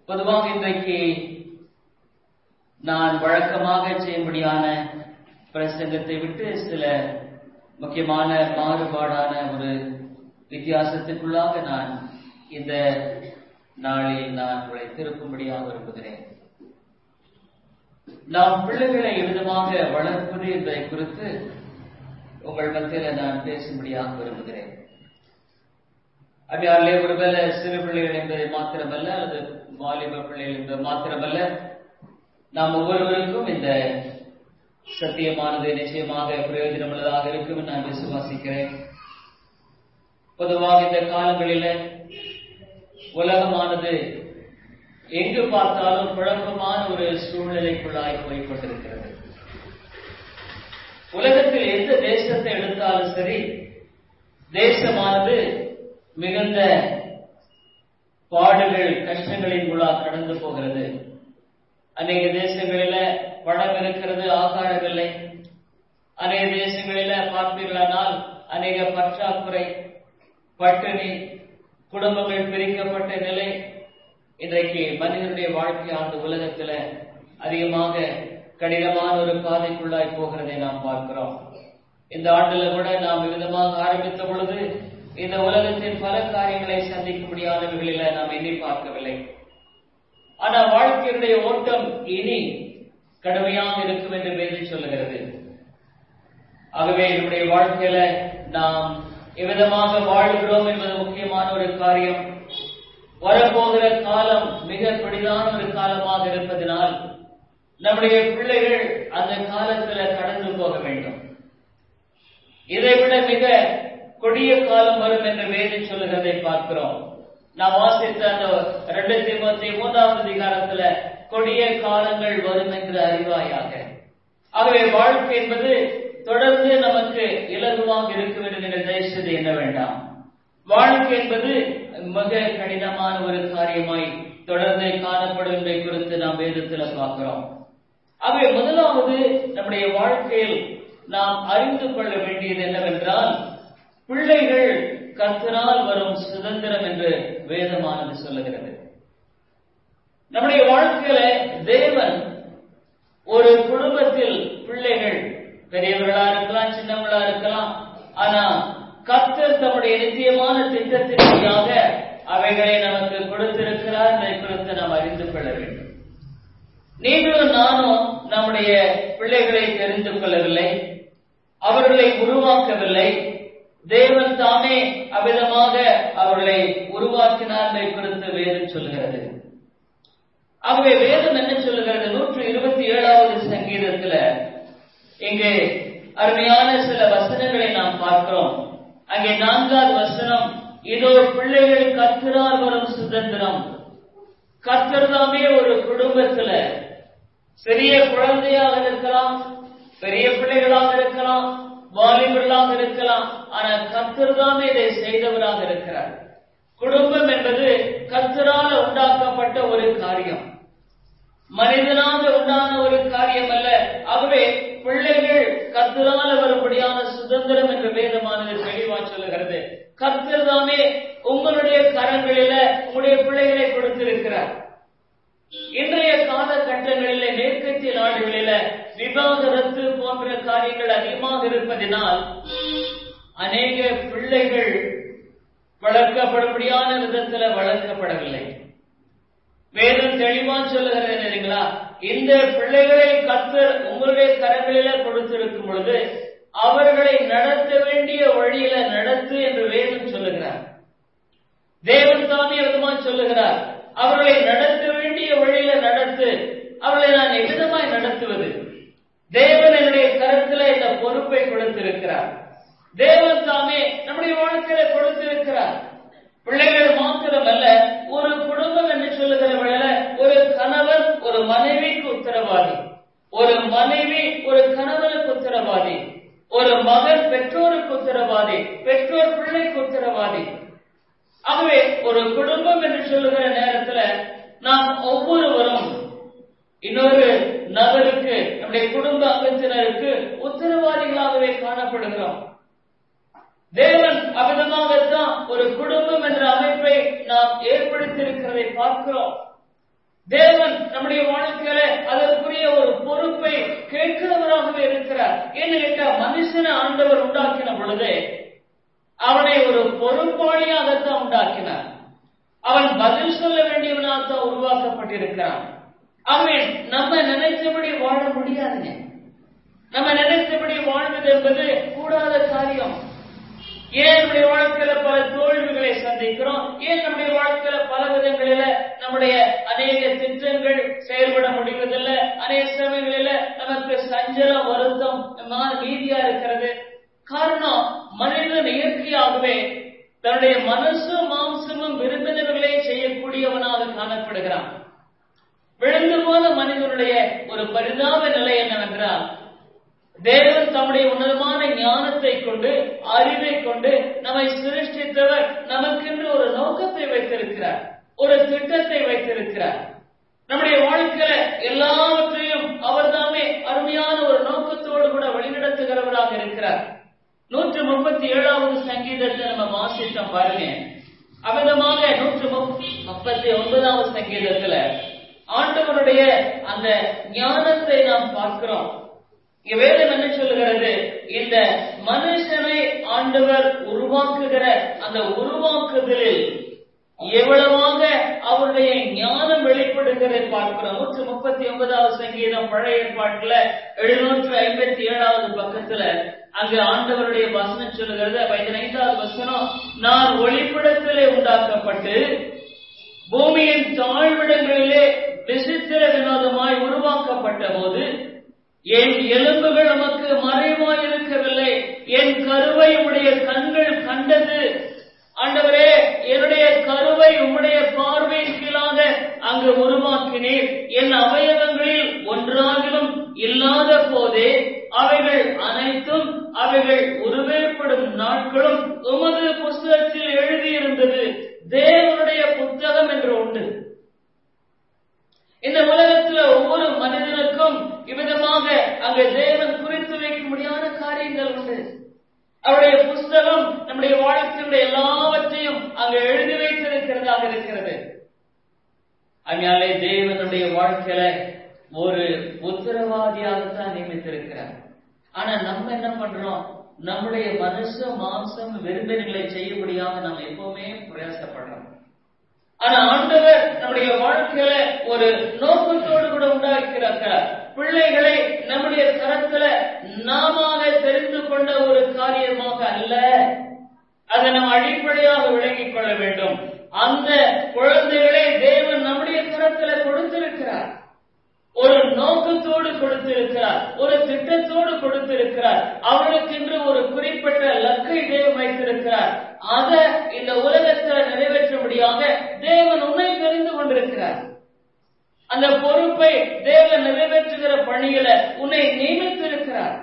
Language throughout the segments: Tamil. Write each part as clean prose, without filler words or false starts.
பொதுவாக இன்றைக்கு நான் வழக்கமாக செய்யும்படியான பிரசங்கத்தை விட்டு சில முக்கியமான மாறுபாடான ஒரு வித்தியாசத்துக்குள்ளாக நான் இந்த நாளில் நான் உங்களை திருப்பும்படியாக விரும்புகிறேன். நாம் பிள்ளைகளை எவ்விதமாக வளர்ப்பது என்பதை குறித்து உங்கள் மத்தியில் நான் பேசும்படியாக விரும்புகிறேன். அப்படியாலே ஒருவேளை சிறு பிள்ளைகள் என்பதை மாத்திரமல்ல, அல்லது வாலிப பிள்ளைகள் என்பது மாத்திரமல்ல, நாம் ஒவ்வொருவருக்கும் இந்த சத்தியமானது நிச்சயமாக பிரயோஜனமுள்ளதாக இருக்கும் என்று நான் விசுவாசிக்கிறேன். பொதுவாக இந்த காலங்களில் உலகமானது எங்கு பார்த்தாலும் குழப்பமான ஒரு சூழ்நிலைக்குள்ளாய் போய்கொண்டிருக்கிறது. உலகத்தில் எந்த தேசத்தை எடுத்தாலும் சரி, தேசமானது மிகுந்த பாடுகள் கஷ்டங்களின் உள்ளாக கடந்து போகிறது. அநேக தேசங்களில பணம் இருக்கிறது, ஆகாரம் இல்லை. அநேக தேசங்களில பார்ப்பீர்களானால் அநேக பற்றாக்குறை, பட்டினி, குடும்பங்கள் பிரிக்கப்பட்ட நிலை இன்றைக்கு மனிதனுடைய வாழ்க்கையானது உலகத்துல அதிகமாக கடினமான ஒரு பாதைக்குள்ளாய் போகிறதை நாம் பார்க்கிறோம். இந்த ஆண்டுல கூட நாம் விதமாக ஆரம்பித்த பொழுது இந்த உலகத்தின் பல காரியங்களை சந்திக்கும்படியானவர்களில நாம் எண்ணி பார்க்கவில்லை. ஆனால் வாழ்க்கையுடைய ஓட்டம் இனி கடுமையாக இருக்கும் என்று வேதம் சொல்லுகிறது. ஆகவே என்னுடைய வாழ்க்கையில நாம் எவ்விதமாக வாழ்கிறோம் என்பது முக்கியமான ஒரு காரியம். வரப்போகிற காலம் மிக பெரிதான ஒரு காலமாக இருப்பதனால் நம்முடைய பிள்ளைகள் அந்த காலத்துல கடந்து போக வேண்டும். இதைவிட மிக கொடிய காலம் வரும் என்று வேதம் சொல்லுகிறதை பார்க்கிறோம். நாம் வாசித்த அந்த 2 தீமோத்தேயு 3வது அதிகாரத்துல கொடிய காலங்கள் வரும் என்று அறிவாயாக. ஆகவே வாழ்க்கை என்பது தொடர்ந்து நமக்கு இலகுவாக இருக்கும் என்று நீங்கள் தயவுசெய்து எண்ண வேண்டாம். வாழ்க்கை என்பது மிக கடினமான ஒரு காரியமாய் தொடர்ந்து காணப்படுவதை குறித்து நாம் வேதத்தில் பார்க்கிறோம். ஆகவே முதலாவது நம்முடைய வாழ்க்கையில் நாம் அறிந்து கொள்ள வேண்டியது என்னவென்றால், பிள்ளைகள் கர்த்தரால் வரும் சுதந்திரம் என்று வேதமானது சொல்லுகிறது. நம்முடைய வாழ்க்கையில தேவன் ஒரு குடும்பத்தில் பிள்ளைகள் பெரியவர்களா இருக்கலாம், சின்னவர்களா இருக்கலாம், ஆனா கர்த்தர் தம்முடைய நித்தியமான திட்டத்திற்காக அவைகளை நமக்கு கொடுத்திருக்கிறார் என்பதை குறித்து நாம் அறிந்து கொள்ள வேண்டும். நீங்களும் நானும் நம்முடைய பிள்ளைகளை தெரிந்து கொள்ளவில்லை, அவர்களை உருவாக்கவில்லை. தேவன் தாமே அவ்விதமாக அவர்களை உருவாக்கினார் என்பதை குறித்து வேதம் சொல்கிறது. ஆகவே வேதம் என்ன சொல்லுகிறது? 127வது சங்கீதத்துல இங்கே அருமையான சில வசனங்களை நாம் பார்க்கிறோம். அங்கே 4வது வசனம், இதோ பிள்ளைகள் கர்த்தரால் வரும் சுதந்திரம். கர்த்தர் தாமே ஒரு குடும்பத்துல சிறிய குழந்தையாக இருக்கலாம், பெரிய பிள்ளைகளாக இருக்கலாம், வாலிபர்களாக இருக்கலாம், ஆனால் கர்த்தர் தாமே இதை செய்தவராக இருக்கிறார். குடும்பம் என்பது கர்த்தரால் உண்டாக்கப்பட்ட ஒரு காரியம், மனிதனாக உண்டான ஒரு காரியம் அல்ல. ஆகவே பிள்ளைகள் கர்த்தரால் வரும்படியான சுதந்திரம் என்று வேதமானது தெளிவா சொல்லுகிறது. கர்த்தர் தாமே உங்களுடைய கரங்களில உங்களுடைய பிள்ளைகளை கொடுத்திருக்கிறார். இன்றைய காலகட்டங்களிலே மேற்கத்திய நாடுகளில விவாகரத்து போன்ற காரியங்கள் அதிகமாக இருப்பதினால் அநேக பிள்ளைகள் வளர்க்கப்படும்படியான விதத்தில் வளர்க்கப்படவில்லை. வேதம் தெளிவா சொல்லுகிறீங்களா, இந்த பிள்ளைகளை கர்த்தர் உங்களுடைய கரங்களில கொடுத்திருக்கும் பொழுது அவர்களை நடத்த வேண்டிய வழியில நடத்து என்று வேதம் சொல்லுகிறார். தேவன் தாமே விதமா சொல்லுகிறார், அவர்களை நடத்த வேண்டிய வழியில நடத்து. அவர்களை நான் எவ்விதமாய் நடத்துவது? தேவன் என்னுடைய கருத்துல இந்த பொறுப்பை கொடுத்திருக்கிறார். தேவன் தாமே நம்முடைய வாழ்க்கையில கொடுத்திருக்கிறார். பிள்ளைகள் மாத்திரமல்ல, ஒரு குடும்பம் என்று சொல்லுகிற வேளையில ஒரு கணவன் ஒரு மனைவிக்கு உத்தரவாதி, ஒரு மனைவி ஒரு கணவனுக்கு உத்தரவாதி, ஒரு மகன் பெற்றோருக்கு உத்தரவாதி, பெற்றோர் பிள்ளைக்கு உத்தரவாதி. ஆகவே ஒரு குடும்பம் என்று சொல்லுகிற நேரத்துல நாம் ஒவ்வொருவரும் இன்னொரு நபருக்கு, நம்முடைய குடும்ப அங்கத்தினருக்கு உத்தரவாதிகளாகவே காணப்படுகிறோம். தேவன் அவ்விதமாகத்தான் ஒரு குடும்பம் என்ற அமைப்பை நாம் ஏற்படுத்தியிருக்கிறதை பார்க்கிறோம். தேவன் நம்முடைய வாழ்க்கையில அதற்குரிய ஒரு பொறுப்பை கேட்கிறவராகவே இருக்கிறார். ஏன்னு கேட்டா, மனுஷனை ஆண்டவர் உண்டாக்கின பொழுது அவனை ஒரு பொறுப்பாளியாகத்தான் உண்டாக்கினார். அவன் பதில் சொல்ல வேண்டியவனாகத்தான் உருவாக்கப்பட்டிருக்கிறான். அவன் நம்ம நினைச்சபடி வாழ முடியாதுங்க. நம்ம நினைத்தபடி வாழ்வது என்பது கூடாத காரியம். ஏன் நம்முடைய வாழ்க்கையில பல தோல்விகளை சந்திக்கிறோம்? ஏன் நம்முடைய வாழ்க்கையில பல விதங்களில நம்முடைய அநேக திட்டங்கள் செயல்பட முடிவதில்லை? அநேக சமயங்களில நமக்கு சஞ்சலம், வருத்தம் நீதியா இருக்கிறது. காரணம், மனிதன் இயற்கையாகவே தன்னுடைய மனசும் மாம்சமும் விரும்பினவர்களே செய்யக்கூடியவனாக காணப்படுகிறான். விழுந்து போன மனிதனுடைய ஒரு பரிதாப நிலை என்னவென்றால், தேவன் தம்முடைய உன்னதமான ஞானத்தை கொண்டு, அறிவை கொண்டு நம்மை சிருஷ்டித்தவர் நமக்கென்று ஒரு நோக்கத்தை வைத்திருக்கிறார், ஒரு திட்டத்தை வைத்திருக்கிறார். நம்முடைய வாழ்க்கையில எல்லாவற்றையும் அவர் தாமே அருமையான ஒரு நோக்கத்தோடு கூட வழிநடத்துகிறவராக இருக்கிறார். 137வது சங்கீதத்தை நம்ம வாசித்தோம் பாருங்க. அமிதமாக 139வது சங்கீதத்துல ஆண்டவருடைய அந்த ஞானத்தை நாம் பார்க்கிறோம். வேதம் என்ன சொல்லுகிறது? இந்த மனுஷனை ஆண்டவர் உருவாக்குகிற அந்த உருவாக்குதலில் எவ்வளவாக அவருடைய ஞானம் வெளிப்படுகிறதை பார்க்கிறோம். 139வது சங்கீதம் பழைய ஏற்பாட்டுல 757வது பக்கத்துல அங்கு ஆண்டவருடைய வசனம் சொல்லுகிறது. 15வது வசனம், நான் ஒளிப்படத்திலே உண்டாக்கப்பட்டு பூமியின் தாழ்விடங்களிலே விசித்திர வினோதமாய் உருவாக்கப்பட்ட போது என் எலும்புகள் நமக்கு மறைவாய் இருக்கவில்லை, என் கருவை உம்முடைய கண்கள் கண்டது. ஆண்டவரே, என்னுடைய கருவை உம்முடைய பார்வையின் கீழாக அங்கு உருவாக்கினீர். என் அவயவங்களில் ஒன்றாகிலும் இல்லாத போதே அவைகள் அனைத்தும் அவைகள் உருவேற்படும் நாட்களும் உமது புஸ்தகத்தில் எழுதியிருந்தது. தேவனுடைய புத்தகம் என்று உண்டு. இந்த உலகத்துல ஒவ்வொரு மனிதனுக்கும் இவ்விதமாக அங்கு தேவன் குறித்து வைக்க முடியாத காரியங்கள் உண்டு. அவருடைய புஸ்தகம் நம்முடைய வாழ்க்கையுடைய எல்லாவற்றையும் அங்கு எழுதி வைத்திருக்கிறதாக இருக்கிறது. அதனாலே தேவனுடைய வாழ்க்கையில ஒரு உத்தரவாதியாகத்தான் நியமித்திருக்கிறார். ஆனா நம்ம என்ன பண்றோம்? நம்முடைய மனசு மாம்சம் விரும்பினங்களை செய்ய முடியாம நம்ம எப்பவுமே பிரயாசப்படுறோம். ஆனா ஆண்டவர் நம்முடைய வாழ்க்கையில ஒரு நோக்கத்தோடு கூட உண்டாக்கிறார். பிள்ளைகளை நம்முடைய கரத்துல நாம தெரிந்து கொண்ட ஒரு காரியமாக அல்ல, அதை நாம் அடிப்படையாக விளங்கிக் கொள்ள வேண்டும். அந்த குழந்தைகளை தேவன் நம்முடைய கரத்துல கொடுத்திருக்கிறார், ஒரு நோக்கத்தோடு கொடுத்திருக்கிறார், ஒரு திட்டத்தோடு கொடுத்திருக்கிறார். அவர்களுக்கென்று ஒரு குறிப்பிட்ட லக்கை தேவன் வைத்திருக்கிறார். அதை இந்த உலகத்தில் நிறைவேற்றும்படியாக தேவன் உன்னை தெரிந்து கொண்டிருக்கிறார். அந்த பொறுப்பை தேவன் நிறைவேற்றுகிற பணியில உன்னை நியமித்திருக்கிறார்.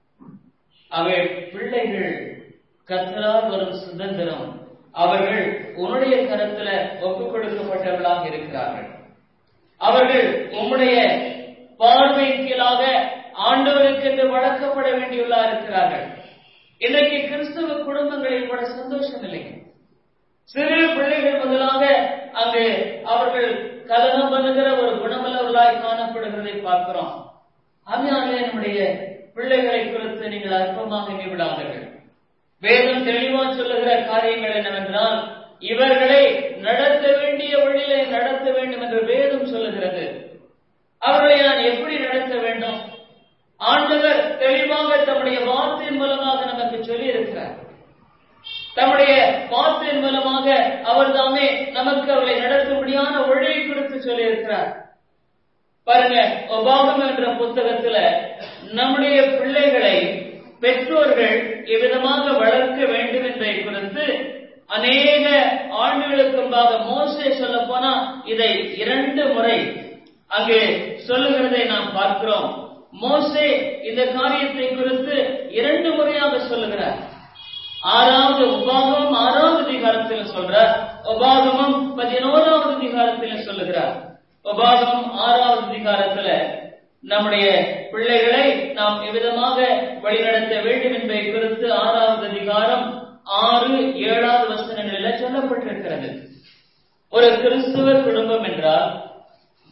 அவை பிள்ளைகள் கர்த்தரால் வரும் சுதந்திரம். அவர்கள் உன்னுடைய கரத்துல ஒப்புக் கொடுக்கப்பட்டவர்களாக இருக்கிறார்கள். அவர்கள் உம்முடைய பார்வையின் கீழாக ஆண்டவருக்கு என்று வளர்க்கப்பட வேண்டியுள்ளா இருக்கிறார்கள். இன்றைக்கு கிறிஸ்தவ குடும்பங்களில் கூட சந்தோஷம் இல்லைங்க. சிறு பிள்ளைகள் முதலாக அங்கு அவர்கள் கலனம் பண்ணுகிற ஒரு குணமுள்ளவர்களாய் காணப்படுகிறதை பார்க்கிறோம். அதனாலே நம்முடைய பிள்ளைகளை குறித்து நீங்கள் அற்பமாக எண்ணிவிடாதீர்கள். வேதம் தெளிவா சொல்லுகிற காரியங்கள் என்னவென்றால், இவர்களை நடத்த வேண்டிய வழியிலே நடத்த வேண்டும் என்று வேதம் சொல்லுகிறது. அவர்களை நான் எப்படி நடத்த வேண்டும்? ஆண்டவர் தெளிவாக தம்முடைய வார்த்தையின் மூலமாக நமக்கு சொல்லி இருக்கிறார். தம்முடைய வார்த்தையின் மூலமாக அவர் தாமே நமக்கு அவர்களை நடத்தும்படியான வழியை குறித்து சொல்லி இருக்கிறார். பாருங்க, உபாகமம் என்ற புத்தகத்துல நம்முடைய பிள்ளைகளை பெற்றோர்கள் எவ்விதமாக வளர்க்க வேண்டும் என்பதை குறித்து அநேக ஆண்டுகளுக்கு முன்பாக மோசே சொல்ல போனா இதை 2 முறை அங்கு சொல்லுகிறதை நாம் பார்க்கிறோம். மோசே இந்த காரியத்தை குறித்து 2 முறையாக சொல்லுகிறார். 6வது உபாகமம் 6வது அதிகாரத்தில் சொல்றார், உபாகமம் 11வது அதிகாரத்தில் சொல்லுகிறார். உபாகமம் 6வது அதிகாரத்துல நம்முடைய பிள்ளைகளை நாம் எவ்விதமாக வழிநடத்த வேண்டும் என்பதை குறித்து 6வது அதிகாரம் 6, 7வது வசனங்களில் சொல்லப்பட்டிருக்கிறது. ஒரு கிறிஸ்துவ குடும்பம் என்றால்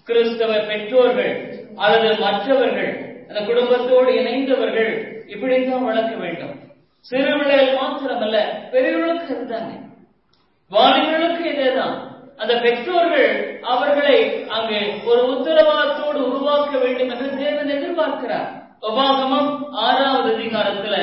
கிறிஸ்தவ பெற்றோர்கள் அல்லது மற்றவர்கள் அந்த குடும்பத்தோடு இணைந்தவர்கள் இப்படித்தான் வளர்க்க வேண்டும். சிறு பிள்ளைகள் மாத்திரமல்ல, பெரியவர்களுக்கு இருந்தாங்க, வாலிபர்களுக்கு இதேதான். அந்த பெற்றோர்கள் அவர்களை அங்கு ஒரு உத்தரவாதத்தோடு உருவாக்க வேண்டும் என்று தேவன் எதிர்பார்க்கிறார். உபாகமம் 6வது அதிகாரத்துல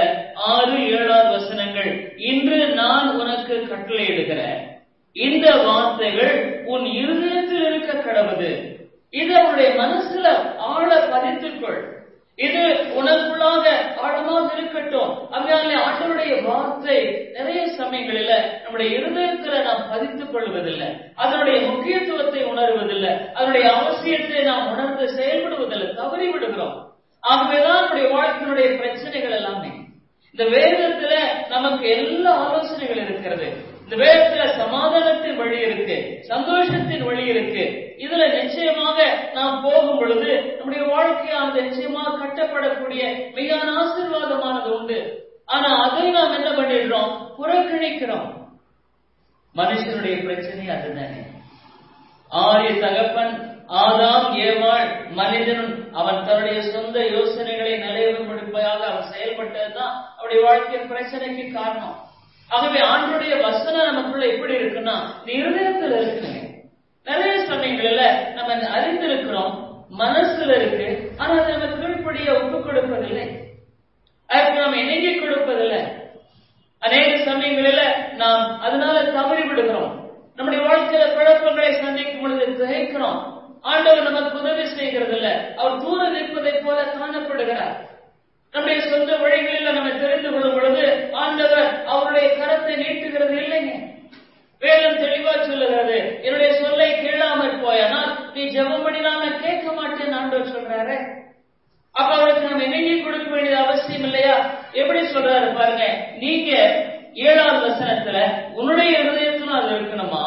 6-7 வசனங்கள், இன்று நான் உனக்கு கட்டளையிடுகிற இந்த வார்த்தைகள் உன் இருதயத்தில் இருக்க கடவுது, இது அவருடைய மனசுல ஆழ பதித்துக்கொள், இது உனக்குள்ளாக ஆழமாக இருக்கட்டும். அதனால ஆண்டவருடைய வார்த்தை நிறைய சமயங்களில நம்முடைய இருதயத்துல நாம் பதித்துக் கொள்வதில்லை, அதனுடைய முக்கியத்துவத்தை உணர்வதில்லை, அதனுடைய அவசியத்தை நாம் உணர்ந்து செயல்படுவதில்லை, தவறி விடுகிறோம். ஆகவேதான் நம்முடைய வாழ்க்கையினுடைய பிரச்சனைகள் எல்லாமே. இந்த வேதத்துல நமக்கு எல்லா ஆலோசனைகள் இருக்கிறது. இந்த வேதத்துல சமாதானத்தின் வழி இருக்கு, சந்தோஷத்தின் வழி இருக்கு. இதுல நிச்சயமாக நாம் போகும் பொழுது நம்முடைய வாழ்க்கையானது நிச்சயமாக கட்டப்படக்கூடிய மிகான ஆசீர்வாதமானது உண்டு. ஆனா அதை நாம் என்ன பண்ணிடுறோம்? புறக்கணிக்கிறோம். மனுஷனுடைய பிரச்சனை அதுதானே. ஆரிய தகப்பன் ஆதாம் ஏவாள் மனிதன் அவன் தன்னுடைய சொந்த யோசனைகளை நிலைநிறுத்தும்படியாக அவன் செயல்பட்டதுதான் அவருடைய வாழ்க்கையின் பிரச்சனைக்கு காரணம். ஆகவே ஆண்டவருடைய வசனம் நமக்குள்ள எப்படி இருக்குன்னா, இந்த இருதயத்தில் இருக்குங்க. நிறைய சமயங்கள்ல நம்ம அறிந்திருக்கிறோம், மனசுல இருக்கு, ஆனா அதை நம்ம கீழ்ப்படிய ஒப்புக் கொடுப்பதில்லை, அதற்கு நாம் இணங்கி கொடுப்பதில்லை. அநேக சமயங்களில நாம் அதனால தவறி விடுகிறோம். நம்முடைய வாழ்க்கையில குழப்பங்களை சந்திக்கும் பொழுது திகைக்கிறோம். ஆண்டவர் நமக்கு உதவி செய்கிறது இல்லை, அவர் தூர நிற்பதை போல காணப்படுகிறார். நம்முடைய சொந்த வழிகளில் நம்ம தெரிந்து கொள்ளும் பொழுது ஆண்டவர் அவருடைய கரத்தை நீட்டுகிறது இல்லைங்க. வேதம் தெளிவா சொல்லுகிறது, என்னுடைய சொல்லை கேளாமற் போயானால் நீ ஜெபம் பண்ணினால கேட்க மாட்டேன்னு ஆண்டவர் சொல்றாரு. அப்ப அவருக்கு நம்ம இணங்கி கொடுக்க வேண்டியது அவசியம் இல்லையா? எப்படி சொல்றாரு பாருங்க, நீங்க 7வது வசனத்துல உன்னுடைய இருதயத்துல அது இருக்கணுமா,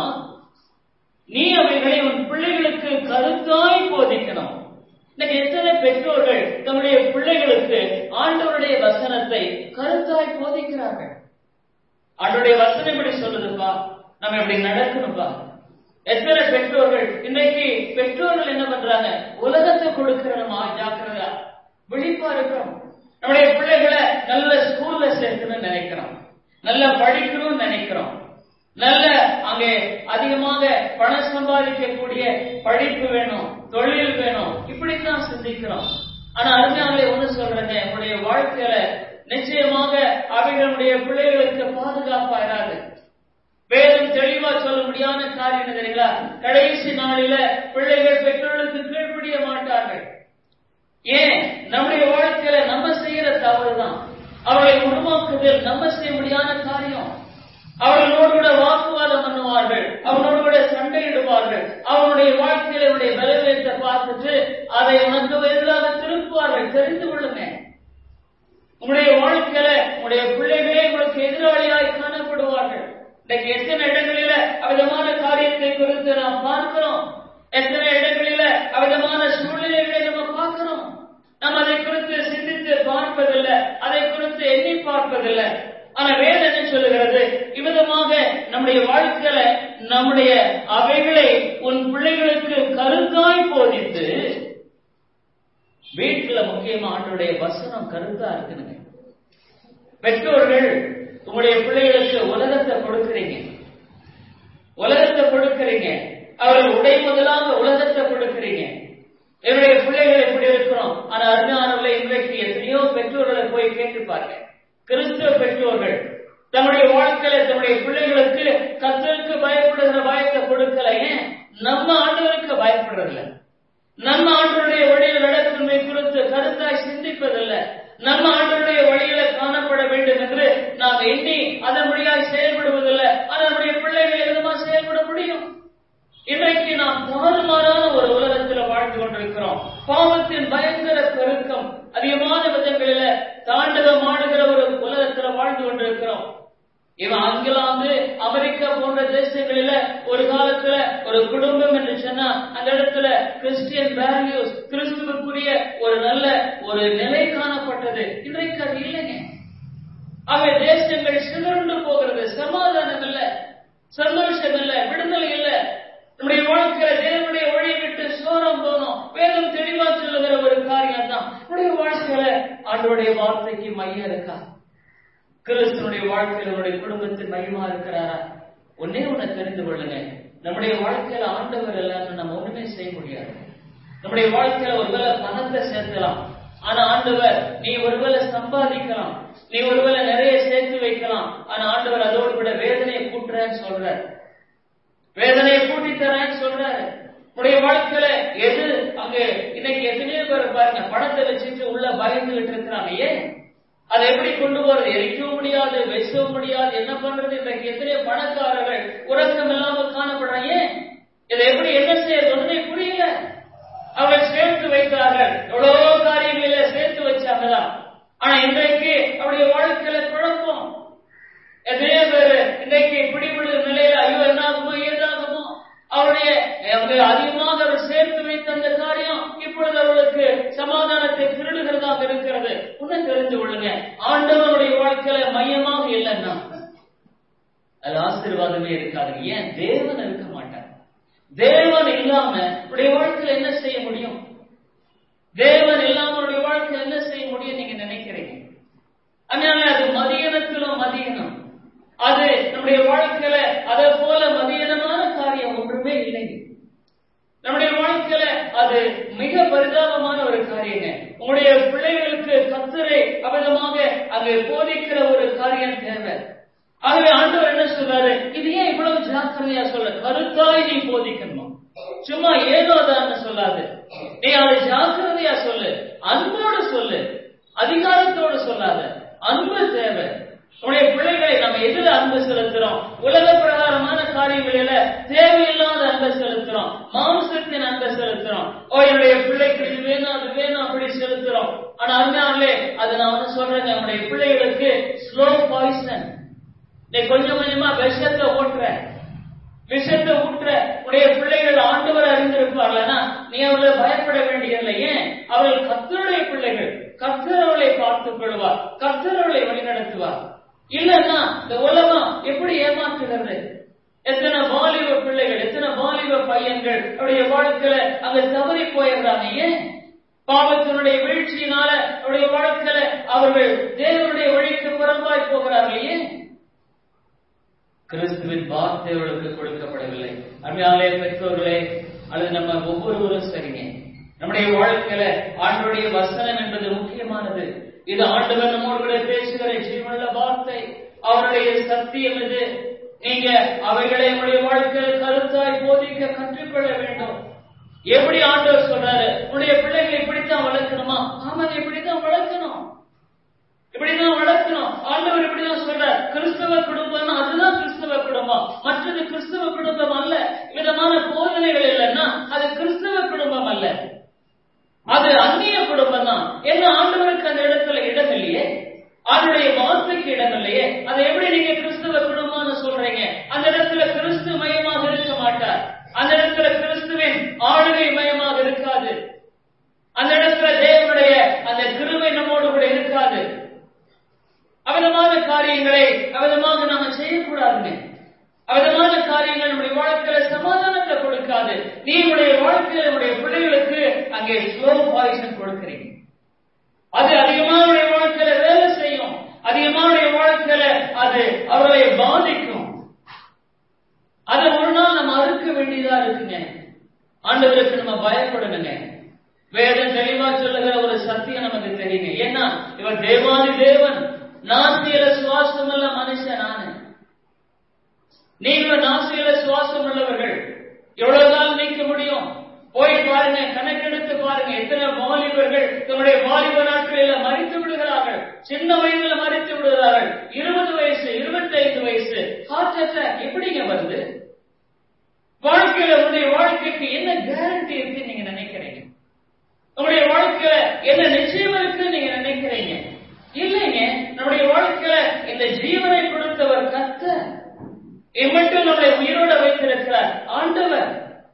நீ அவைகளை உன் பிள்ளைகளுக்கு கருத்தாய் போதிக்கணும். இன்னைக்கு எத்தனை பெற்றோர்கள் தம்முடைய பிள்ளைகளுக்கு ஆண்டவருடைய வசனத்தை கருத்தாய் போதிக்கிறார்கள். ஆண்டவருடைய வசனம் இப்படி சொல்லுதுப்பா, நம்ம இப்படி நடக்கணும்பா. எத்தனை பெற்றோர்கள் இன்னைக்கு பெற்றோர்கள் என்ன பண்றாங்க? உலகத்தை கொடுக்கிற நம்ம ஜாக்கிரதா விழிப்பா இருக்கிறோம். நம்முடைய பிள்ளைகளை நல்ல ஸ்கூல்ல சேர்க்கணும்னு நினைக்கிறோம், நல்லா படிக்கணும்னு நினைக்கிறோம், நல்ல அங்கே அதிகமாக பணம் சம்பாதிக்கக்கூடிய படிப்பு வேணும், தொழில் வேணும், இப்படித்தான் சிந்திக்கிறோம். ஆனா அருமையானே ஒண்ணு சொல்றேங்க, உங்களுடைய வாழ்க்கையில நிச்சயமாக அவைகளுடைய பிள்ளைகளுக்கு பாதுகாப்பா இராது. வேதம் தெளிவா சொல்ல முடியாத காரியம் தெரியுங்களா? கடைசி நாளில பிள்ளைகள் பெற்றோர்களுக்கு கீழ்ப்படிய மாட்டார்கள். ஏன்? நம்முடைய வாழ்க்கையில நம்ம செய்யற தவறுதான். அவர்களை உருவாக்குதல் நம்ம செய்ய முடியாத காரியம். அவர்களோடு கூட வாக்குவாதம் பண்ணுவார்கள், அவர்களோடு கூட சண்டையிடுவார்கள், அவருடைய வாழ்க்கையில பலவீனத்தை பார்த்துட்டு அதை உனக்கு எதிராக திருப்புவார்கள். தெரிந்து கொள்ளுங்க, உங்களுடைய வாழ்க்கையில உங்களுடைய பிள்ளைகளே உங்களுக்கு எதிராளியாய் காணப்படுவார்கள். இன்னைக்கு எத்தனை இடங்களில அவிதமான காரியத்தை குறித்து நாம் பார்க்கிறோம், எத்தனை இடங்களில அவிதமான சூழ்நிலைகளை நம்ம பார்க்கிறோம். நாம் அதை குறித்து சிந்தித்து பார்ப்பதில்லை, அதை குறித்து எண்ணி பார்ப்பதில்லை. ஆனா வேதம் என்ன சொல்லுகிறது? இவ்விதமாக நம்முடைய வாழ்க்கையில நம்முடைய அவைகளை உன் பிள்ளைகளுக்கு கருத்தாய் போதித்து, வீட்டுல முக்கியமா ஆண்டவருடைய வசனம் கருத்தா இருக்குங்க. பெற்றோர்கள் உங்களுடைய பிள்ளைகளுக்கு உலகத்தை கொடுக்கிறீங்க, உலகத்தை கொடுக்கிறீங்க, அவர்கள் உடை முதலாக உலகத்தை கொடுக்கிறீங்க. என்னுடைய பிள்ளைகள் எப்படி இருக்கிறோம்? ஆனா அருமையானவர்களை இன்றைக்கு எத்தனையோ பெற்றோர்களை போய் கேட்டுப்பாருங்க. கிறிஸ்தவ பெற்றோர்கள் தம்முடைய வாழ்க்கையில தம்முடைய பிள்ளைகளுக்கு கர்த்தருக்கு பயப்படுகிற பயத்தை கொடுக்கல. ஏன்? நம்ம ஆண்டவருக்கு பயப்படுறதில்லை, நம்ம ஆண்டவருடைய வழியில நடக்குமை குறித்து கருத்தாய் சிந்திப்பதில்லை, நம்ம ஆண்டவருடைய வழியில காணப்பட வேண்டும் என்று நாம் எண்ணி அதன் வழியாய் செயல்படுவதில்லை. அதனுடைய பிள்ளைகள் எதுமா செயல்பட முடியும்? இன்றைக்கு நாம் தாறுமாறான ஒரு உலகத்தில் வாழ்ந்து கொண்டிருக்கிறோம். பாவத்தின் பயங்கர பெருக்கம் அதிகமான விதங்களில தாண்டவமாடுகிற ஒரு உலகத்தில் வாழ்ந்து கொண்டிருக்கிறோம். இவன் இங்கிலாந்து, அமெரிக்கா போன்ற தேசங்களில ஒரு காலத்துல ஒரு குடும்பம் என்று சொன்னா அந்த இடத்துல கிறிஸ்டியன் வேல்யூஸ், கிறிஸ்துவுக்குரிய ஒரு நல்ல ஒரு நிலை காணப்பட்டது. இன்றைக்கு அது இல்லைங்க. அவை தேசங்கள் சிதறண்டு போகிறது. சமாதானம் இல்ல, சந்தோஷம் இல்ல, விடுதலை இல்ல. நம்முடைய வாழ்க்கையில தேவனுடைய வழியை விட்டு சோரம் வார்த்தைக்கு மையம் இருக்கா? கிறிஸ்துவனுடைய வாழ்க்கையில் நம்முடைய குடும்பத்தின் மையமா இருக்கிறாரா? ஒன்னே ஒண்ணு தெரிந்து கொள்ளுங்க, நம்முடைய வாழ்க்கையில ஆண்டவர் எல்லாம் நம்ம ஒண்ணுமே செய்ய முடியாது. நம்முடைய வாழ்க்கையில ஒருவேளை பணத்தை சேர்க்கலாம், ஆனா ஆண்டவர் நீ ஒருவேளை சம்பாதிக்கலாம், நீ ஒருவேளை நிறைய சேர்த்து வைக்கலாம், ஆனா ஆண்டவர் அதோடு கூட வேதனையை கூட்டுறேன்னு சொல்றார், வேதனையை கூட்டி தரேன்னு சொல்றாரு. உடைய வாழ்க்கையில எது அங்க இன்னைக்கு எத்தனையோ பேர் பாருங்க, பணத்தை வச்சுட்டு உள்ள பயந்துகிட்டு இருக்கிறாங்க. ஏன் அதை எப்படி கொண்டு போறது? எரிக்கவும் முடியாது, வைக்கவும் முடியாது, என்ன பண்றது? இன்றைக்கு எத்தனையோ பணக்காரர்கள் உறக்கம் இல்லாமல் காணப்படுறாங்க. ஏன் இதை எப்படி என்ன செய்யறது ஒன்றுமே புரியல. அவர்கள் சேர்த்து வைத்தார்கள், எவ்வளவோ காரியங்களில சேர்த்து வச்சாங்கதான். ஆனா இன்றைக்கு அவருடைய வாழ்க்கையில குழப்பம். எத்தனையோ பேரு இன்றைக்கு பிடிபடுற நிலையில ஐயோ என்னாகுமோ ஏதாகுமோ, அவருடைய அதிகமாக அவர் சேர்த்து வைத்த அந்த காரியம் இப்பொழுது அவர்களுக்கு சமாதானத்தை திருடுகிறதாக இருக்கிறது. உன்ன தெரிஞ்சு கொள்ளுங்க, ஆண்டவனுடைய வாழ்க்கையில மையமாக இல்லைன்னா அது ஆசீர்வாதமே இருக்காது. ஏன்? தேவன் இருக்க மாட்டார். தேவன் இல்லாம உடைய வாழ்க்கையில என்ன செய்ய முடியும்? தேவன் இல்லாம உடைய வாழ்க்கையில என்ன செய்ய முடியும் நீங்க நினைக்கிறீங்க? அதனால அது மதியனத்திலும் மதியனம். அது நம்முடைய வாழ்க்கையில அதை போல மதியனமான காரியம் ஒன்றுமே இல்லைங்க. நம்முடைய வாழ்க்கையில அது மிக பரிதாபமான ஒரு காரியங்க. உங்களுடைய பிள்ளைகளுக்கு கர்த்தரை அவிதமாக அங்கு போதிக்கிற ஒரு காரியம் தேவை. ஆகவே ஆண்டவர் என்ன சொல்றாரு? இது ஏன் இவ்வளவு ஜாக்கிரதையா சொல்ல? கருத்தாய் நீ போதிக்கணும், சும்மா ஏதோதான் சொல்லாது. நீ அதை ஜாக்கிரதையா சொல்லு, அன்போடு சொல்லு, அதிகாரத்தோடு சொல்லாத. அன்பு தேவை. உடைய பிள்ளைகளை நம்ம எதிர அன்பு செலுத்துறோம்? உலக பிரகாரமான காரியங்களில தேவையில்லாத அன்பை செலுத்துறோம், மாம்சத்தின் அன்பை செலுத்துறோம். என்னுடைய பிள்ளைக்கு இது வேணும் அது வேணும் அப்படி செலுத்துறோம். ஆனா அருமையானே அது நான் வந்து சொல்றேன், நம்முடைய பிள்ளைகளுக்கு ஸ்லோ பாய்சன். நீ கொஞ்சம் கொஞ்சமா விஷத்தை ஊற்ற, விஷத்தை ஊற்ற உடைய பிள்ளைகள் ஆண்டவர் அறிந்திருப்பார்களா? நீ அவர்களை பயப்பட வேண்டியதில்லை. ஏன்? அவர்கள் கர்த்தருடைய பிள்ளைகள். கர்த்தர் அவர்களை பார்த்துக் கொள்வார், கர்த்தர் அவர்களை வழிநடத்துவார். இல்லன்னா இந்த உலகம் எப்படி ஏமாற்றுகிறது? எத்தனை வாலிப பிள்ளைகள், எத்தனை வாலிப பையன்கள் அவருடைய வாழ்க்கையில அங்க தவறி போயிடுறாங்க. ஏன்? பாவத்தினுடைய வீழ்ச்சியினால அவருடைய வாழ்க்கையில அவர்கள் தேவனுடைய வழிக்கு புறம்பாய் போகிறார்கள். ஏன்? கிறிஸ்துவின் வார்த்தை அவர்களுக்கு கொடுக்கப்படவில்லை. அருமையானே பெற்றோர்களே, அல்லது நம்ம ஒவ்வொருவரும் சரிங்க, நம்முடைய வாழ்க்கையில ஆண்டவருடைய வசனம் என்பது முக்கியமானது. இது ஆண்டவர் நம்மோடு கூட பேசுகிற ஜீவனுள்ள வார்த்தை, அவருடைய சத்தியம் இது. நீங்க அவைகளை நம்முடைய வாழ்க்கையில் கருத்தாய் போதிக்க கற்றுக்கொள்ள வேண்டும். எப்படி ஆண்டவர் சொல்றாரு? உன்னுடைய பிள்ளைகளை இப்படித்தான் வளர்க்கணுமா? ஆமாங்க, இப்படித்தான் வளர்க்கணும், இப்படிதான் வளர்க்கணும். ஆண்டவர் இப்படிதான் சொல்றார். கிறிஸ்தவ குடும்பம் அதுதான் கிறிஸ்தவ குடும்பம், மற்றது கிறிஸ்தவ குடும்பம் அல்ல. விதமான போதனைகள் இல்லைன்னா அது கிறிஸ்தவ குடும்பம் அல்ல, அது அந்நிய குடும்பம் தான். என்ன ஆண்டவருக்கு அந்த இடத்துல இடம் இல்லையே, அவருடைய வார்த்தைக்கு இடம் இல்லையே, அதை எப்படி நீங்க கிறிஸ்தவ குடும்பம்னு சொல்றீங்க? அந்த இடத்துல கிறிஸ்து மயமாக இருக்க மாட்டார், அந்த இடத்துல கிறிஸ்துவின் ஆளுகை மயமாக இருக்காது, அந்த இடத்துல தேவனுடைய அந்த கிருபை நம்மோடு கூட இருக்காது. அவிதமான காரியங்களை அவிதமாக நாம செய்யக்கூடாதுங்க. அவிதமான காரியங்கள் நம்முடைய வாழ்க்கையில சமாதானத்தை கொடுக்காது. நீ உடைய வாழ்க்கையில நம்முடைய பிள்ளைகளுக்கு அங்கே ஸ்லோ பாய்சன் கொடுக்கிறீங்க. அது அதிகமான வாழ்க்கையில வேலை செய்யும், அதிகமான வாழ்க்கையில அது அவர்களை பாதிக்கும். அதை ஒரு நாள் நம்ம அறுக்க வேண்டியதா இருக்குங்க. ஆண்டவருக்கு நம்ம பயப்படணுங்க. வேதம் தெளிவா சொல்லுகிற ஒரு சத்தியம் நமக்கு தெரியுங்க. ஏன்னா இவர் தேவாதி தேவன், நாசியில சுவாசம் உள்ள மனுஷன் நானு, நீங்க நாசியில சுவாசம் உள்ளவர்கள். எவ்வளவு நாள் நீக்க முடியும்? போய் பாருங்க, கணக்கெடுத்து பாருங்க, எத்தனை வாலிபர்கள் தன்னுடைய வாலிப நாட்களில் மறித்து விடுகிறார்கள், சின்ன வயதுல மறித்து விடுகிறார்கள். 20 வயசு 25 வயசு ஹார்ட் அட்டாக் எப்படிங்க வருது? வாழ்க்கையில உங்களுடைய வாழ்க்கைக்கு என்ன கேரண்டி இருக்கு நீங்க நினைக்கிறீங்க? உங்களுடைய வாழ்க்கையில என்ன நிச்சயம் இருக்கு நீங்க நினைக்கிறீங்க? இல்லைங்க. நம்முடைய வாழ்க்கையில இந்த ஜீவனை கொடுத்தவர் கர்த்தர், இம்மட்டும் நம்மளை உயிரோட வைத்திருக்கிறார் ஆண்டவர்.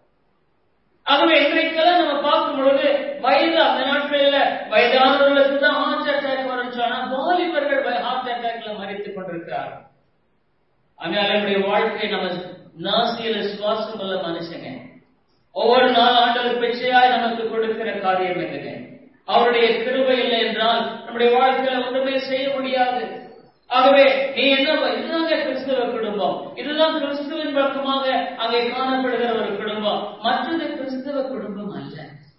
ஆகவே இன்றைக்கெல்லாம் நம்ம பார்க்கும் பொழுது வயது அந்த நாட்களில் வயதானவர்களுக்கு தான் ஹார்ட் அட்டாக் வரும் சொன்னா, வாலிபர்கள் ஹார்ட் அட்டாக்ல மறித்துக் கொண்டிருக்கிறார்கள். அதனால நம்முடைய வாழ்க்கை நம்ம நாசியில சுவாசம் உள்ள மனுஷங்க. ஒவ்வொரு நாள் ஆண்டவர் பிச்சையாய் நமக்கு கொடுக்கிற காரியம் என்னங்க? அவருடைய கிருபை இல்லை என்றால் நம்முடைய வாழ்க்கையில ஒன்றுமே செய்ய முடியாது. ஆகவே நீ என்ன, இதுதாங்க கிறிஸ்தவ குடும்பம், இதுதான் கிறிஸ்துவின் பக்கமாக அங்கே காணப்படுகிற ஒரு குடும்பம். மற்றது கிறிஸ்தவ குடும்பம் அல்ல.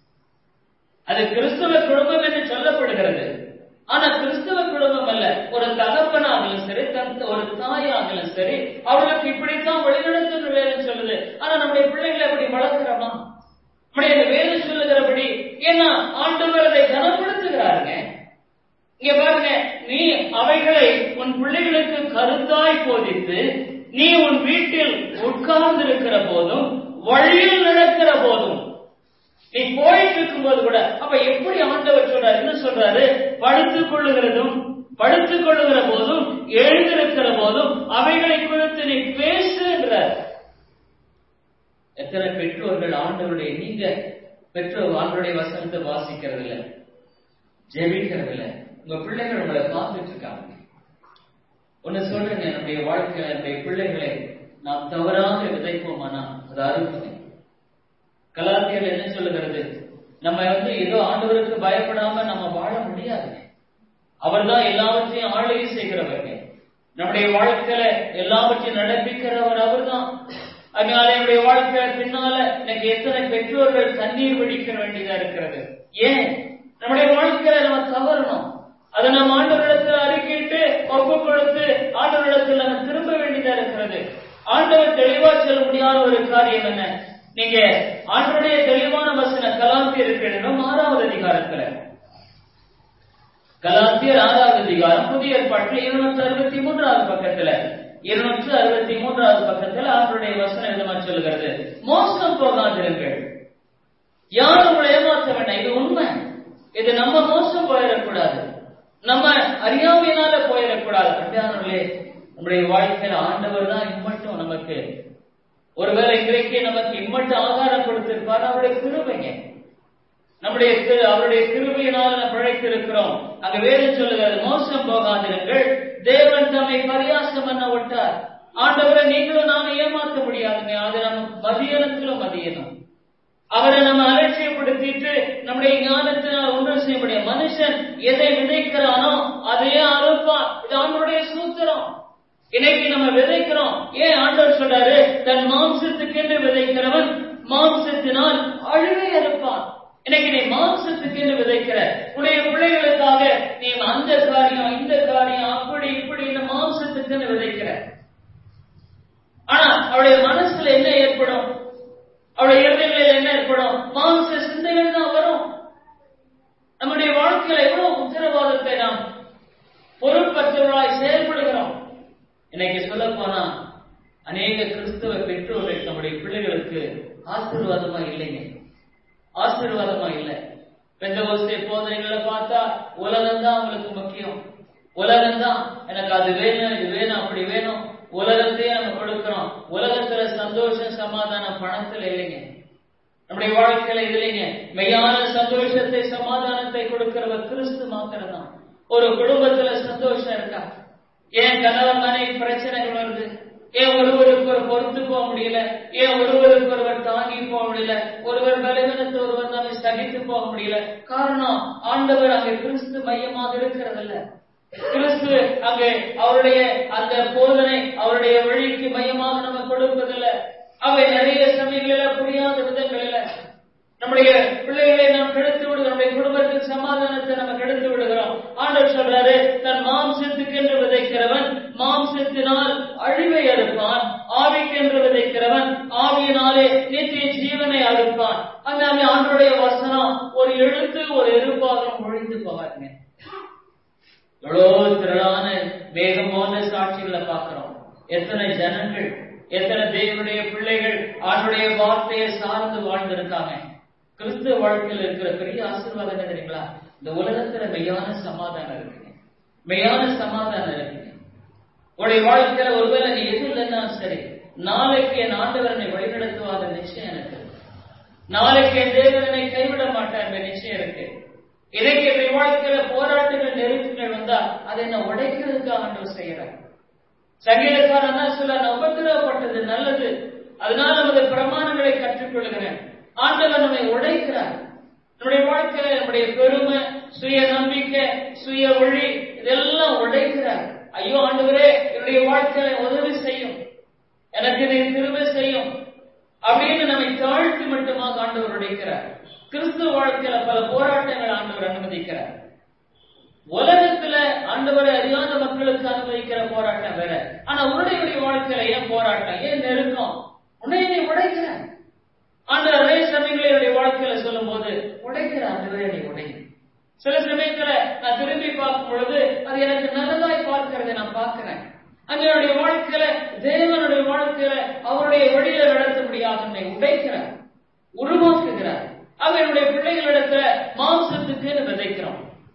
அது கிறிஸ்தவ குடும்பம் என்று சொல்லப்படுகிறது, ஆனா கிறிஸ்தவ குடும்பம் அல்ல. ஒரு தகப்பனாகலும் சரி, ஒரு தாயாகலும் சரி, அவர்களுக்கு இப்படித்தான் வழிநடத்தும் வேதம் சொல்லுது. ஆனா நம்முடைய பிள்ளைகளை அப்படி வளர்க்கிறோமா? நம்முடைய வேதம் சொல்லுகிறபடி, ஏன்னா ஆண்டவர் அதை கனப்படுத்துகிறாருங்க. இங்க பாருங்க, நீ அவைகளை உன் பிள்ளைகளுக்கு கருத்தாய் போதித்து, நீ உன் வீட்டில் உட்கார்ந்து இருக்கிற போதும், வழியில் நடக்கிற போதும், நீ போயிட்டு இருக்கும் போது கூட. அப்ப எப்படி ஆண்டவர் சொல்றாரு? என்ன சொல்றாரு? படுத்துக் கொள்ளுகிற போதும், எழுந்திருக்கிற போதும் அவைகளை குறித்து நீ பேசுகிறார். எத்தனை பெற்றோர்கள் ஆண்டவருடைய, நீங்க பெற்றோர் ஆண்டவருடைய வசனத்தை வாசிக்கிறது இல்ல, ஜெபிக்கிறது இல்ல. உங்க பிள்ளைகள் உங்களை பார்த்துட்டு இருக்காங்க. ஒன்னு சொல்றேங்க, நம்முடைய வாழ்க்கையில நம்முடைய பிள்ளைகளை நாம் தவறாக விதைப்போமானா அது அறுப்புங்க. கலாத்தியர் என்ன சொல்லுகிறது? நம்ம ஏதோ ஆண்டவருக்கு பயப்படாம நம்ம வாழ முடியாது. அவர் தான் எல்லாவற்றையும் ஆளுகை செய்கிறவர்கள். நம்முடைய வாழ்க்கையில எல்லாவற்றையும் நடப்பிக்கிறவர் அவர் தான். அதனால என்னுடைய வாழ்க்கையில பின்னால எனக்கு எத்தனை பெற்றோர்கள் கண்ணீர் வடிக்க வேண்டியதா இருக்கிறது. ஏன்? நம்முடைய வாழ்க்கையில நம்ம தவறணும். அதை நம்ம ஆண்டவரிடத்தில் அறிக்கையிட்டு ஒப்பு கொடுத்து ஆண்டவரிடத்தில் நம்ம திரும்ப வேண்டியதா இருக்கிறது. ஆண்டவர் தெளிவா சொல்ல முடியாத ஒரு காரியம் என்ன? நீங்க ஆண்டவருடைய தெளிவான வசன கலாத்தியர் 6வது அதிகாரத்துல, கலாத்தியர் 6வது அதிகாரம் புதிய ஏற்பாட்டில் 263வது பக்கத்துல, 263வது பக்கத்துல ஆண்டவருடைய வசனம் என்னமா சொல்லுகிறது? மோசம் போகாதிருங்கள், யாரும் உங்களை ஏமாற்ற வேண்டாம். இது உண்மை. இது நம்ம மோசம் போயிடக்கூடாது, நம்ம அறியாமையினால போயிடக்கூடாது. அன்பானவர்களே, நம்முடைய வாழ்க்கையில ஆண்டவர் தான் இம்மட்டும் நமக்கு, ஒருவேளை இன்றைக்கு நமக்கு இம்மட்டும் ஆகாரம் கொடுத்திருப்பார். அவருடைய கிருபைங்க, அவருடைய கிருபையினால் நம்ம பிழைத்திருக்கிறோம். அங்க வேதம் சொல்லுகிறது, மோசம் போகாதிருங்கள், தேவன் தம்மை பரியாசம் பண்ண விட்டார். ஆண்டவரை நீங்களும் நானும் ஏமாற்ற முடியாதுங்க. அது நம்ம மதியனத்திலும் மதியனம். அவரை நம்ம அலட்சியப்படுத்திட்டு நம்முடைய ஞானத்தினால் ஒன்றும் செய்ய முடியாது. மனுஷன் எதை விதைக்கிறானோ அதையே அறுப்பான். இது ஆண்டவருடைய சூத்திரம். இன்னைக்கு நம்ம விதைக்கிறோம். ஏன் ஆண்டவர் சொல்றாரு? தன் மாம்சத்துக்கென்று விதைக்கிறவன் மாம்சத்தினால் அழிவை அறுப்பான். இன்னைக்கு நீ மாம்சத்துக்கென்று விதைக்கிற, உடைய பிள்ளைகளுக்காக நீ அந்த காரியம் இந்த காரியம் அப்படி இப்படி இந்த மாம்சத்துக்குன்னு விதைக்கிற. ஆனா அவருடைய மனசுல என்ன ஏற்படும்? அவருடைய இருதயங்களில் என்ன ஏற்படும்? மாம்ச சிந்தைகள் தான் வரும். நம்முடைய வாழ்க்கையில எவ்வளவு உத்தரவாதத்தை நாம் பொறுப்பற்றவர்களாய் செயல்படுகிறோம். இன்னைக்கு சொல்ல போனா அநேக கிறிஸ்தவ பெற்றோர்கள் நம்முடைய பிள்ளைகளுக்கு ஆசீர்வாதமா இல்லைங்க, ஆசீர்வாதமா இல்லை. பெந்தகோஸ்தே போதனைகளை பார்த்தா உலகம் தான் அவங்களுக்கு முக்கியம். உலகம் தான், எனக்கு அது வேணும் இது வேணும் அப்படி வேணும், உலகத்தையே நம்ம கொடுக்கிறோம். உலகத்துல சந்தோஷம் சமாதானம் பணத்துல இல்லைங்க. நம்முடைய வாழ்க்கையில இல்லைங்க. மெய்யான சந்தோஷத்தை சமாதானத்தை கொடுக்கிறவர் கிறிஸ்து மாத்திரம் தான். ஒரு குடும்பத்துல சந்தோஷம் இருக்கா? ஏன் கணவன் மனைவி பிரச்சனைகள் வருது? ஏன் ஒருவருக்கு ஒரு பொறுத்து போக முடியல? ஏன் ஒருவருக்கு ஒருவர் தாங்கி போக முடியல? ஒருவர் பலவீனத்தை ஒருவர் நாம சகித்து போக முடியல? காரணம், ஆண்டவர் அங்கே கிறிஸ்து மையமாக இருக்கிறதில்ல. கிறிஸ்து அங்கே அவருடைய அந்த போதனை அவருடைய வழிக்கு மையமாக நம்ம கொடுப்பதில்லை. அவை நிறைய சமயங்களில புரியாத விதங்களில நம்முடைய பிள்ளைகளை நாம் கெடுத்து விடுகிறோம். நம்முடைய குடும்பத்தின் சமாதானத்தை நம்ம கெடுத்து விடுகிறோம். ஆண்டவர் சொல்றாரு, தன் மாம்சத்துக்கு என்று விதைக்கிறவன் மாம்சத்தினால் அழிவை அறுப்பான், ஆவிக்கென்று விதைக்கிறவன் ஆவியினாலே நித்திய ஜீவனை அறுப்பான். அந்த ஆண்டவருடைய வசனம் ஒரு எழுத்து ஒரு எதிர்பாகம் ஒழிந்து போவாருங்க. எவ்வளவு திரளான வேகமான சாட்சிகளை பார்க்கிறோம். எத்தனை ஜனங்கள், எத்தனை தேவனுடைய பிள்ளைகள் ஆண்டுடைய வார்த்தையை சார்ந்து வாழ்ந்திருக்காங்க. கிறிஸ்துவ வாழ்க்கையில் இருக்கிற பெரிய ஆசீர்வாதம் என்ன தெரியுங்களா? இந்த உலகத்துல மெய்யான சமாதானம் இருக்குங்க, மெய்யான சமாதானம் இருக்குங்க. உடைய வாழ்க்கையில ஒருவேளை நீ எது இல்லைன்னா சரி, நாளைக்கு என் ஆண்டவர் என்னை வழிநடத்துவாத நிச்சயம் எனக்கு, நாளைக்கு என் தேவனை கைவிட மாட்டார் என்ற நிச்சயம் இருக்கு. இன்றைக்கு என் வாழ்க்கையில போராட்டங்கள் நெருக்கங்கள் வந்தா அதை என்ன உடைக்கிறதுக்காக ஆண்டவர் செய்யறார். சங்கீதக்காரன் சொல்ல, உபத்திரவப்பட்டது நல்லது, அதனால நமது பிரமாணங்களை கற்றுக்கொள்கிறேன். ஆண்டவர் நம்மை உடைக்கிறார். நம்முடைய வாழ்க்கையில நம்முடைய பெருமை, சுய நம்பிக்கை, சுய ஒளி இதெல்லாம் உடைக்கிறார். ஐயோ ஆண்டவரே, என்னுடைய வாழ்க்கையில உதவி செய்யும், எனக்கு இதை திரும்ப செய்யும் அப்படின்னு நம்மை தாழ்த்தி மட்டுமாக ஆண்டவர் உடைக்கிறார். கிறிஸ்துவ வாழ்க்கையில பல போராட்டங்கள் ஆண்டவர் அனுமதிக்கிறார். உலகத்துல ஆண்டவரை அறியாத மக்களுக்கு அனுமதிக்கிற போராட்டம் வேற. ஆனா உன்னுடைய வாழ்க்கையில ஏன் போராட்டம், ஏன் நெருக்கம்? உன்னை உடைக்கிறார் ஆண்டவர். அதே சமயங்களுடைய வாழ்க்கையில சொல்லும் போது உடைக்கிற ஆண்டவரே நீ உடைக்க. சில சமயத்துல நான் திரும்பி பார்க்கும் பொழுது அது எனக்கு நல்லதாய் பார்க்கிறதை நான் பார்க்கிறேன். அங்க என்னுடைய வாழ்க்கையில தேவனுடைய வாழ்க்கையில அவருடைய வழியில நடத்தும்படியாக என்னை உடைக்கிறார், உருவாக்குகிறார். ஆக என்னுடைய பிள்ளைகளிடத்துல மாம்சத்துக்கு விதைக்கிறோம்.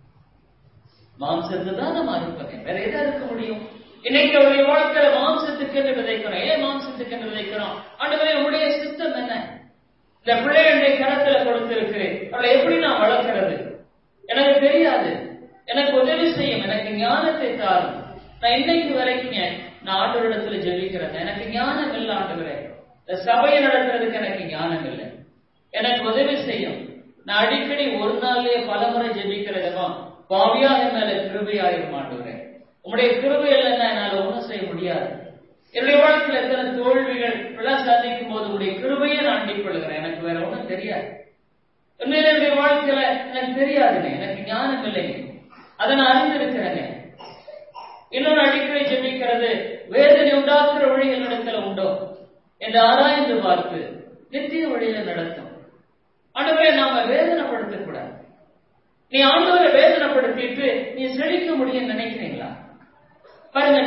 மாம்சத்து தான் நம்ம அறுப்பேன், வேற எதா இருக்க முடியும்? இன்னைக்கு அவருடைய வாழ்க்கையில மாம்சத்துக்கு என்று விதைக்கிறோம். ஏன் மாம்சத்துக்கு என்று விதைக்கிறோம்? ஆண்டவரே உடைய சித்தம் என்ன? இந்த பிள்ளைகளுடைய கரத்துல கொடுத்திருக்கிறேன், அவளை எப்படி நான் வளர்க்கிறது எனக்கு தெரியாது, எனக்கு உதவி செய்யும், எனக்கு ஞானத்தை தாரும். நான் இன்னைக்கு வரைக்கும் நான் ஆண்டவரிடத்துல ஜெபிக்கிறேன், எனக்கு ஞானம் இல்லை ஆண்டவரே, இந்த சபையை நடத்துறதுக்கு எனக்கு ஞானம் இல்லை, எனக்கு உதவி செய்யும். நான் அடிக்கடி ஒரு நாள்லயே பல முறை ஜெபிக்கிறதுமா, பாவியாக மேல கிருபையாயிரும் ஆண்டவரே, உங்களுடைய கிருபை இல்லைன்னா என்னால ஒண்ணும் செய்ய முடியாது. என்னுடைய வாழ்க்கையில் எத்தனை தோல்விகள் எல்லாம் சாதிக்கும் போது உங்களுடைய கிருபையை நான் அண்டிக் கொள்கிறேன், எனக்கு வேற ஒண்ணும் தெரியாது. என்னுடைய வாழ்க்கையில எனக்கு தெரியாதுங்க, எனக்கு ஞானம் இல்லைங்க, அதை நான் அறிந்திருக்கிறேங்க. இன்னொரு அடிக்கடி ஜெபிக்கிறது, வேதனை உண்டாக்குற வழி என்னிடத்துல உண்டோ என்று ஆராய்ந்து பார்த்து நித்திய வழியில நடத்தும். ஆண்டவரே நாம வேதனைப்படுத்த கூடாது. நீ ஆண்டவரை வேதனைப்படுத்திட்டு நீ செழிக்க முடியும் நினைக்கிறீங்களா? பாருங்க,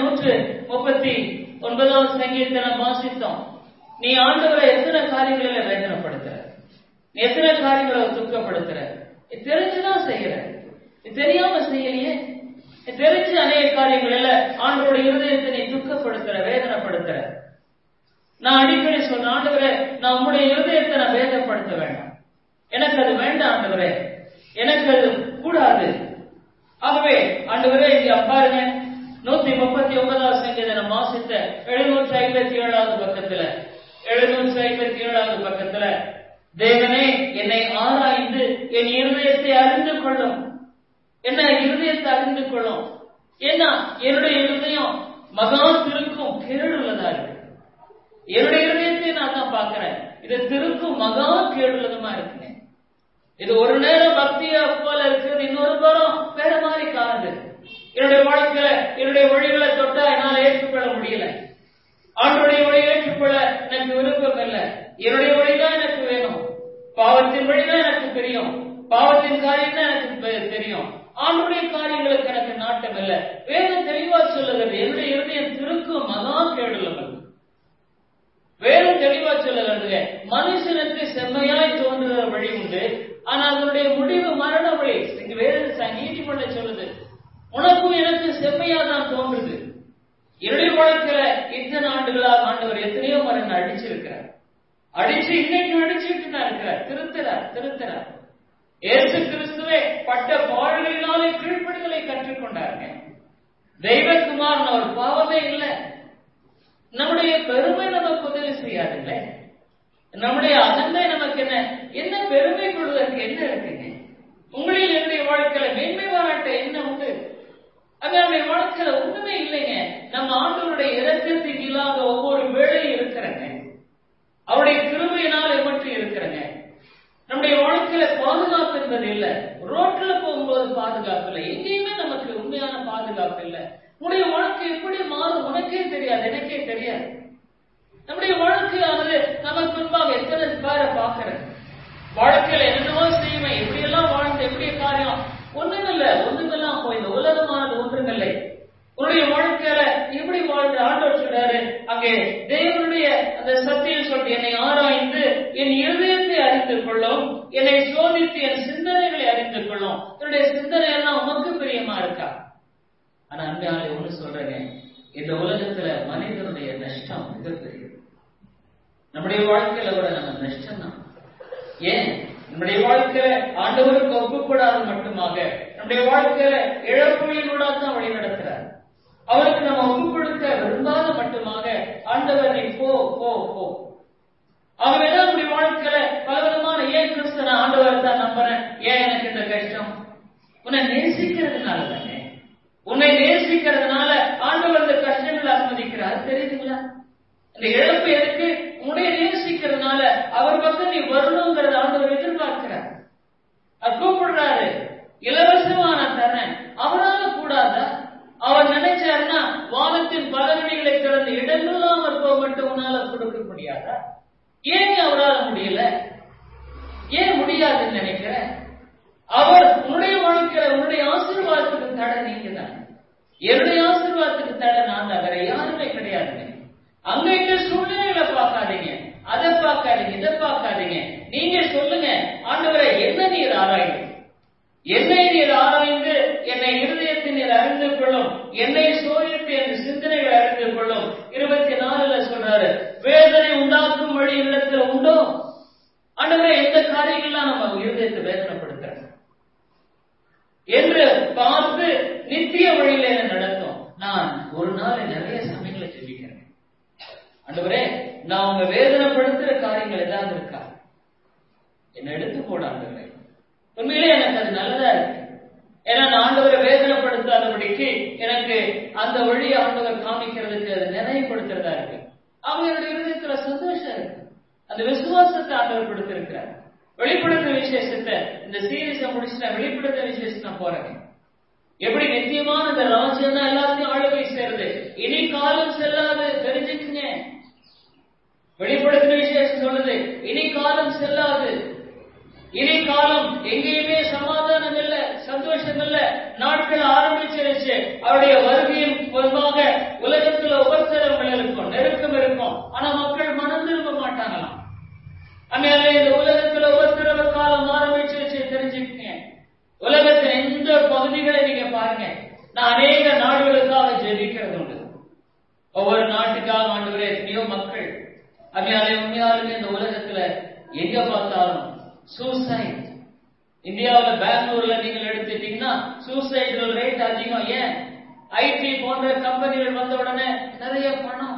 139வது சங்கீதத்தை நாம் வாசித்தோம். நீ ஆண்டவரை எத்தனை காரியங்களில வேதனைப்படுத்துற, நீ எத்தனை காரியங்களை துக்கப்படுத்துற, தெரிஞ்சுதான் செய்யற, தெரியாம செய்யலையே. தெரிஞ்சு அநேக காரியங்களில ஆண்டவருடைய இருதயத்தை நீ துக்கப்படுத்துற, வேதனைப்படுத்துற. நான் அடிக்கடி சொல்றேன், ஆண்டவரே நான் உங்களுடைய இருதயத்தை நான் வேதனைப்படுத்த வேண்டாம், எனக்கு அது வேண்டாம் ஆண்டவரே, எனக்கு அது கூடாது. ஆகவே ஆண்டவரே இங்க பாருங்க, 139வது சங்கீதம் வாசித்த 757வது பக்கத்துல 757வது பக்கத்துல, தேவனே என்னை ஆராய்ந்து என் இருதயத்தை அறிந்து கொள்ளும். என்ன இருதயத்தை அறிந்து கொள்ளும்? ஏன்னா என்னுடைய இருதயம் மகா திருக்கும் கேடுள்ளதா இருக்கு. என்னுடைய இருதயத்தை நான் தான் பாக்குறேன், இது திருக்கும் மகா கேடுள்ளதுமா இருக்குங்க. இது ஒரு நேரம் பக்தியா போல இருக்கிறது, இன்னொரு நேரம் வேற மாதிரி காணுது. என்னுடைய வாழ்க்கையில என்னுடைய வழிகளை தொட்டா என்னால் ஏற்றுக்கொள்ள முடியல. ஆண்டவருடைய வழியை ஏற்றுக்கொள்ள எனக்கு விருப்பம் இல்லை. என்னுடைய வழிதான் எனக்கு வேணும், பாவத்தின் வழிதான் எனக்கு தெரியும், பாவத்தின் காரியம் தான் எனக்கு தெரியும், ஆண்டவருடைய காரியங்களுக்கு எனக்கு நாட்டம் இல்லை. வேதம் தெளிவா சொல்லுகிறது, என்னுடைய இருதயம் திருக்கும் மகா கேடுள்ளது. வேதம் தெளிவா சொல்லுகிறது, மனுஷனுக்கு செம்மையாய் தோன்றுகிற வழி உண்டு, ஆனா அதனுடைய முடிவு மரண வழி. இங்க வேத நீதிமன்றம் சொல்லுது, உனக்கும் எனக்கு செம்மையா தான் தோன்றுது. என்னுடைய வாழ்க்கையில இத்தனை ஆண்டுகளாக ஆண்டவர் எத்தனையோ முறை அடிச்சிருக்கிறார், அடிச்சு இன்னைக்கு அடிச்சுட்டு தான் இருக்கிறார், திருத்தரார். இயேசு கிறிஸ்துவே பட்ட பாடுகளினாலே கீழ்ப்படிதலை கற்றுக்கொண்டாருங்க. தெய்வகுமாரன் அவர் பாவமே இல்லை. நம்முடைய பெருமை நமக்கு உதவி செய்யாதுல்ல, நம்முடைய அகந்தை நமக்கு என்ன பெருமை கொள்வதற்கு என்ன இருக்குங்க? உங்களில் என்னுடைய வாழ்க்கையில மேன்மை பாராட்ட என்ன உண்டு? அது நம்முடைய வாழ்க்கையில ஒண்ணுமே இல்லைங்க. நம்ம ஆண்டவருடைய இரக்கத்துக்கு இல்லாத ஒவ்வொரு வேளையும் இருக்கிறங்க, அவருடைய கிருபையினால் ஏமாற்றி இருக்கிறங்க. நம்முடைய வாழ்க்கையில பாதுகாப்பு என்பது இல்லை. ரோட்ல போகும்போது பாதுகாப்பு இல்லை, எங்கேயுமே நமக்கு உண்மையான பாதுகாப்பு இல்லை. உன்னுடைய வாழ்க்கை எப்படி மாறும் உனக்கே தெரியாது, எனக்கே தெரியாது. நம்முடைய வாழ்க்கையானது நமக்கு முன்பாக எத்தனை பேரை பார்க்கிறேன், வாழ்க்கையில என்னென்னவோ செய்வேன், எப்படி எல்லாம் வாழ்ந்து எப்படி காரியம் ஒண்ணுமெல்லாம் போய் இந்த உலகமானது ஒன்றுமில்லை. உன்னுடைய வாழ்க்கையில எப்படி வாழ்ந்த ஆண்டவர் சொல்றாரு அங்கே, தேவனுடைய அந்த சத்தியம் சொல்லிட்டு என்னை ஆராய்ந்து என் இருதயத்தை அறிந்து கொள்ளும், என்னை சோதித்து என் சிந்தனைகளை அறிந்து கொள்ளும். என்னுடைய சிந்தனை எல்லாம் உமக்கு பிரியமா இருக்கா? ஆனா அன்பாலே ஒண்ணு சொல்றேங்க, இந்த உலகத்துல மனிதனுடைய நஷ்டம் மிகப்பெரியது. நம்முடைய வாழ்க்கையில கூட நம்ம நஷ்டம் தான். ஏன்? நம்முடைய வாழ்க்கையில ஆண்டவருக்கு ஒப்புக்கூடாது மட்டுமாக நம்முடைய வாழ்க்கையில இழப்புகளினூடா தான் வழி நடத்துறார். அவருக்கு நம்ம ஒப்பு கொடுக்க விரும்பாத மட்டுமாக ஆண்டவர் நீ போ போ போ. ஆகவேதான் நம்முடைய வாழ்க்கையில பலவிதமான ஏன் கிறிஸ்தன ஆண்டவர் தான் நம்ப போறேன், ஏன் எனக்கு இந்த கஷ்டம்? உன்னை நேசிக்கிறதுனால தானே. உன்னை நேசிக்கிறதுனால ஆண்டவர் இந்த கஷ்டங்களை அனுமதிக்கிறார். தெரியுதுங்களா? இந்த இழப்பு எதுக்கு? உன்னை நேசிக்கிறதுனால அவர் பக்கம் நீ வரணுங்கிறத ஆண்டவர் எதிர்பார்க்கிறார். கூப்பிடுறாரு, இலவசமான தரேன். அவரால கூடாதா? அவர் நினைச்சாருன்னா வானத்தின் பலவழிகளை திறந்து இடமில்லாமல் போக மட்டும் உன்னால கொடுக்க முடியாதா? ஏன் அவரால் முடியல? ஏன் முடியாதுன்னு நினைக்கிற? அவர் உன்னுடைய வாழ்க்கையில உன்னுடைய ஆசீர்வாதத்துக்கு தடை நீங்க தான். என்னுடைய ஆசீர்வாதத்துக்கு தடை நான் தான், வேற யாருமே கிடையாதுங்க. அங்க இங்க சூழ்நிலைகளை பார்க்காதீங்க, அதை பார்க்காதீங்க, இதை பார்க்காதீங்க. நீங்க சொல்லுங்க, ஆண்டவரை என்ன நீர் ஆராய்ந்து, என்னை நீர் ஆராய்ந்து என்னை இருதயத்தை நீர் அறிந்து கொள்ளும், என்னை சோதித்து என் சிந்தனைகளை அறிந்து கொள்ளும். 24 சொல்றாரு, வேதனை உண்டாக்கும் வழி இடத்துல உண்டோ? ஆண்டவரே, எந்த காரியங்கள்லாம் நம்ம இருதயத்தை வேதனைப்படுத்துற என்று பார்த்து நித்திய வழியில நடத்தும். நான் ஒரு நாள் நிறைய சமயங்களை ஜெபிக்கிறேன், ஆண்டவரே நான் உங்க வேதனைப்படுத்துற காரியங்கள் ஏதாவது இருக்கா, என்ன எடுத்து போட ஆண்டவரே. உண்மையிலே எனக்கு அது நல்லதா இருக்கு. ஏன்னா நான் ஆண்டவரை வேதனைப்படுத்தாதபடிக்கு எனக்கு அந்த வழியை ஆண்டவர் காமிக்கிறதுக்கு அது நினைவுபடுத்துறதா இருக்கு. அவங்களுடைய இருதயத்துல சந்தோஷம் இருக்கு. அந்த விசுவாசத்தை ஆண்டவர் கொடுத்திருக்கிறார். வெளிப்படுத்த விசேஷத்தை இந்த சீரீஸை முடிச்சுட்டேன். வெளிப்படுத்த விசேஷம் நான் போறேன். எப்படி நித்தியமான இந்த ராஜ்யம் தான் எல்லாத்தையும் ஆளுகை சேருது. இனி காலம் செல்லாது, தெரிஞ்சுக்குங்க. வெளிப்படுத்த விசேஷம் சொல்லுது, இனி காலம் செல்லாது. இனி காலம் எங்கேயுமே சமாதானம் இல்ல, சந்தோஷம் இல்ல. நாட்கள் ஆரம்பிச்சிருச்சு. அவருடைய வருகையின் பொதுவாக உலகத்துல உபத்திரவங்கள் இருக்கும், நெருக்கம் இருக்கும். ஆனா மக்கள் மனம் திரும்ப மாட்டாங்களாம். அதனால இந்த உலகத்துல உபத்திரவ காலம் ஆரம்பிச்சிருச்சு, தெரிஞ்சுக்கங்க. உலகத்தின் எந்த பகுதிகளை நீங்க பாருங்க, நான் அநேக நாடுகளுக்காக ஜெபிக்கிறது உண்டு. ஒவ்வொரு நாட்டுக்காக ஆண்டவரே எத்தனையோ மக்கள். அதனால உண்மையாலுமே இந்த உலகத்துல எங்க பார்த்தாலும் சூசைட். இந்தியாவில் பெங்களூர்ல நீங்கள் எடுத்துட்டீங்கன்னா சூசைட் ரேட் அதிகம். ஏன்? ஐடி போன்ற கம்பெனிகள் வந்த உடனே நிறைய பணம்.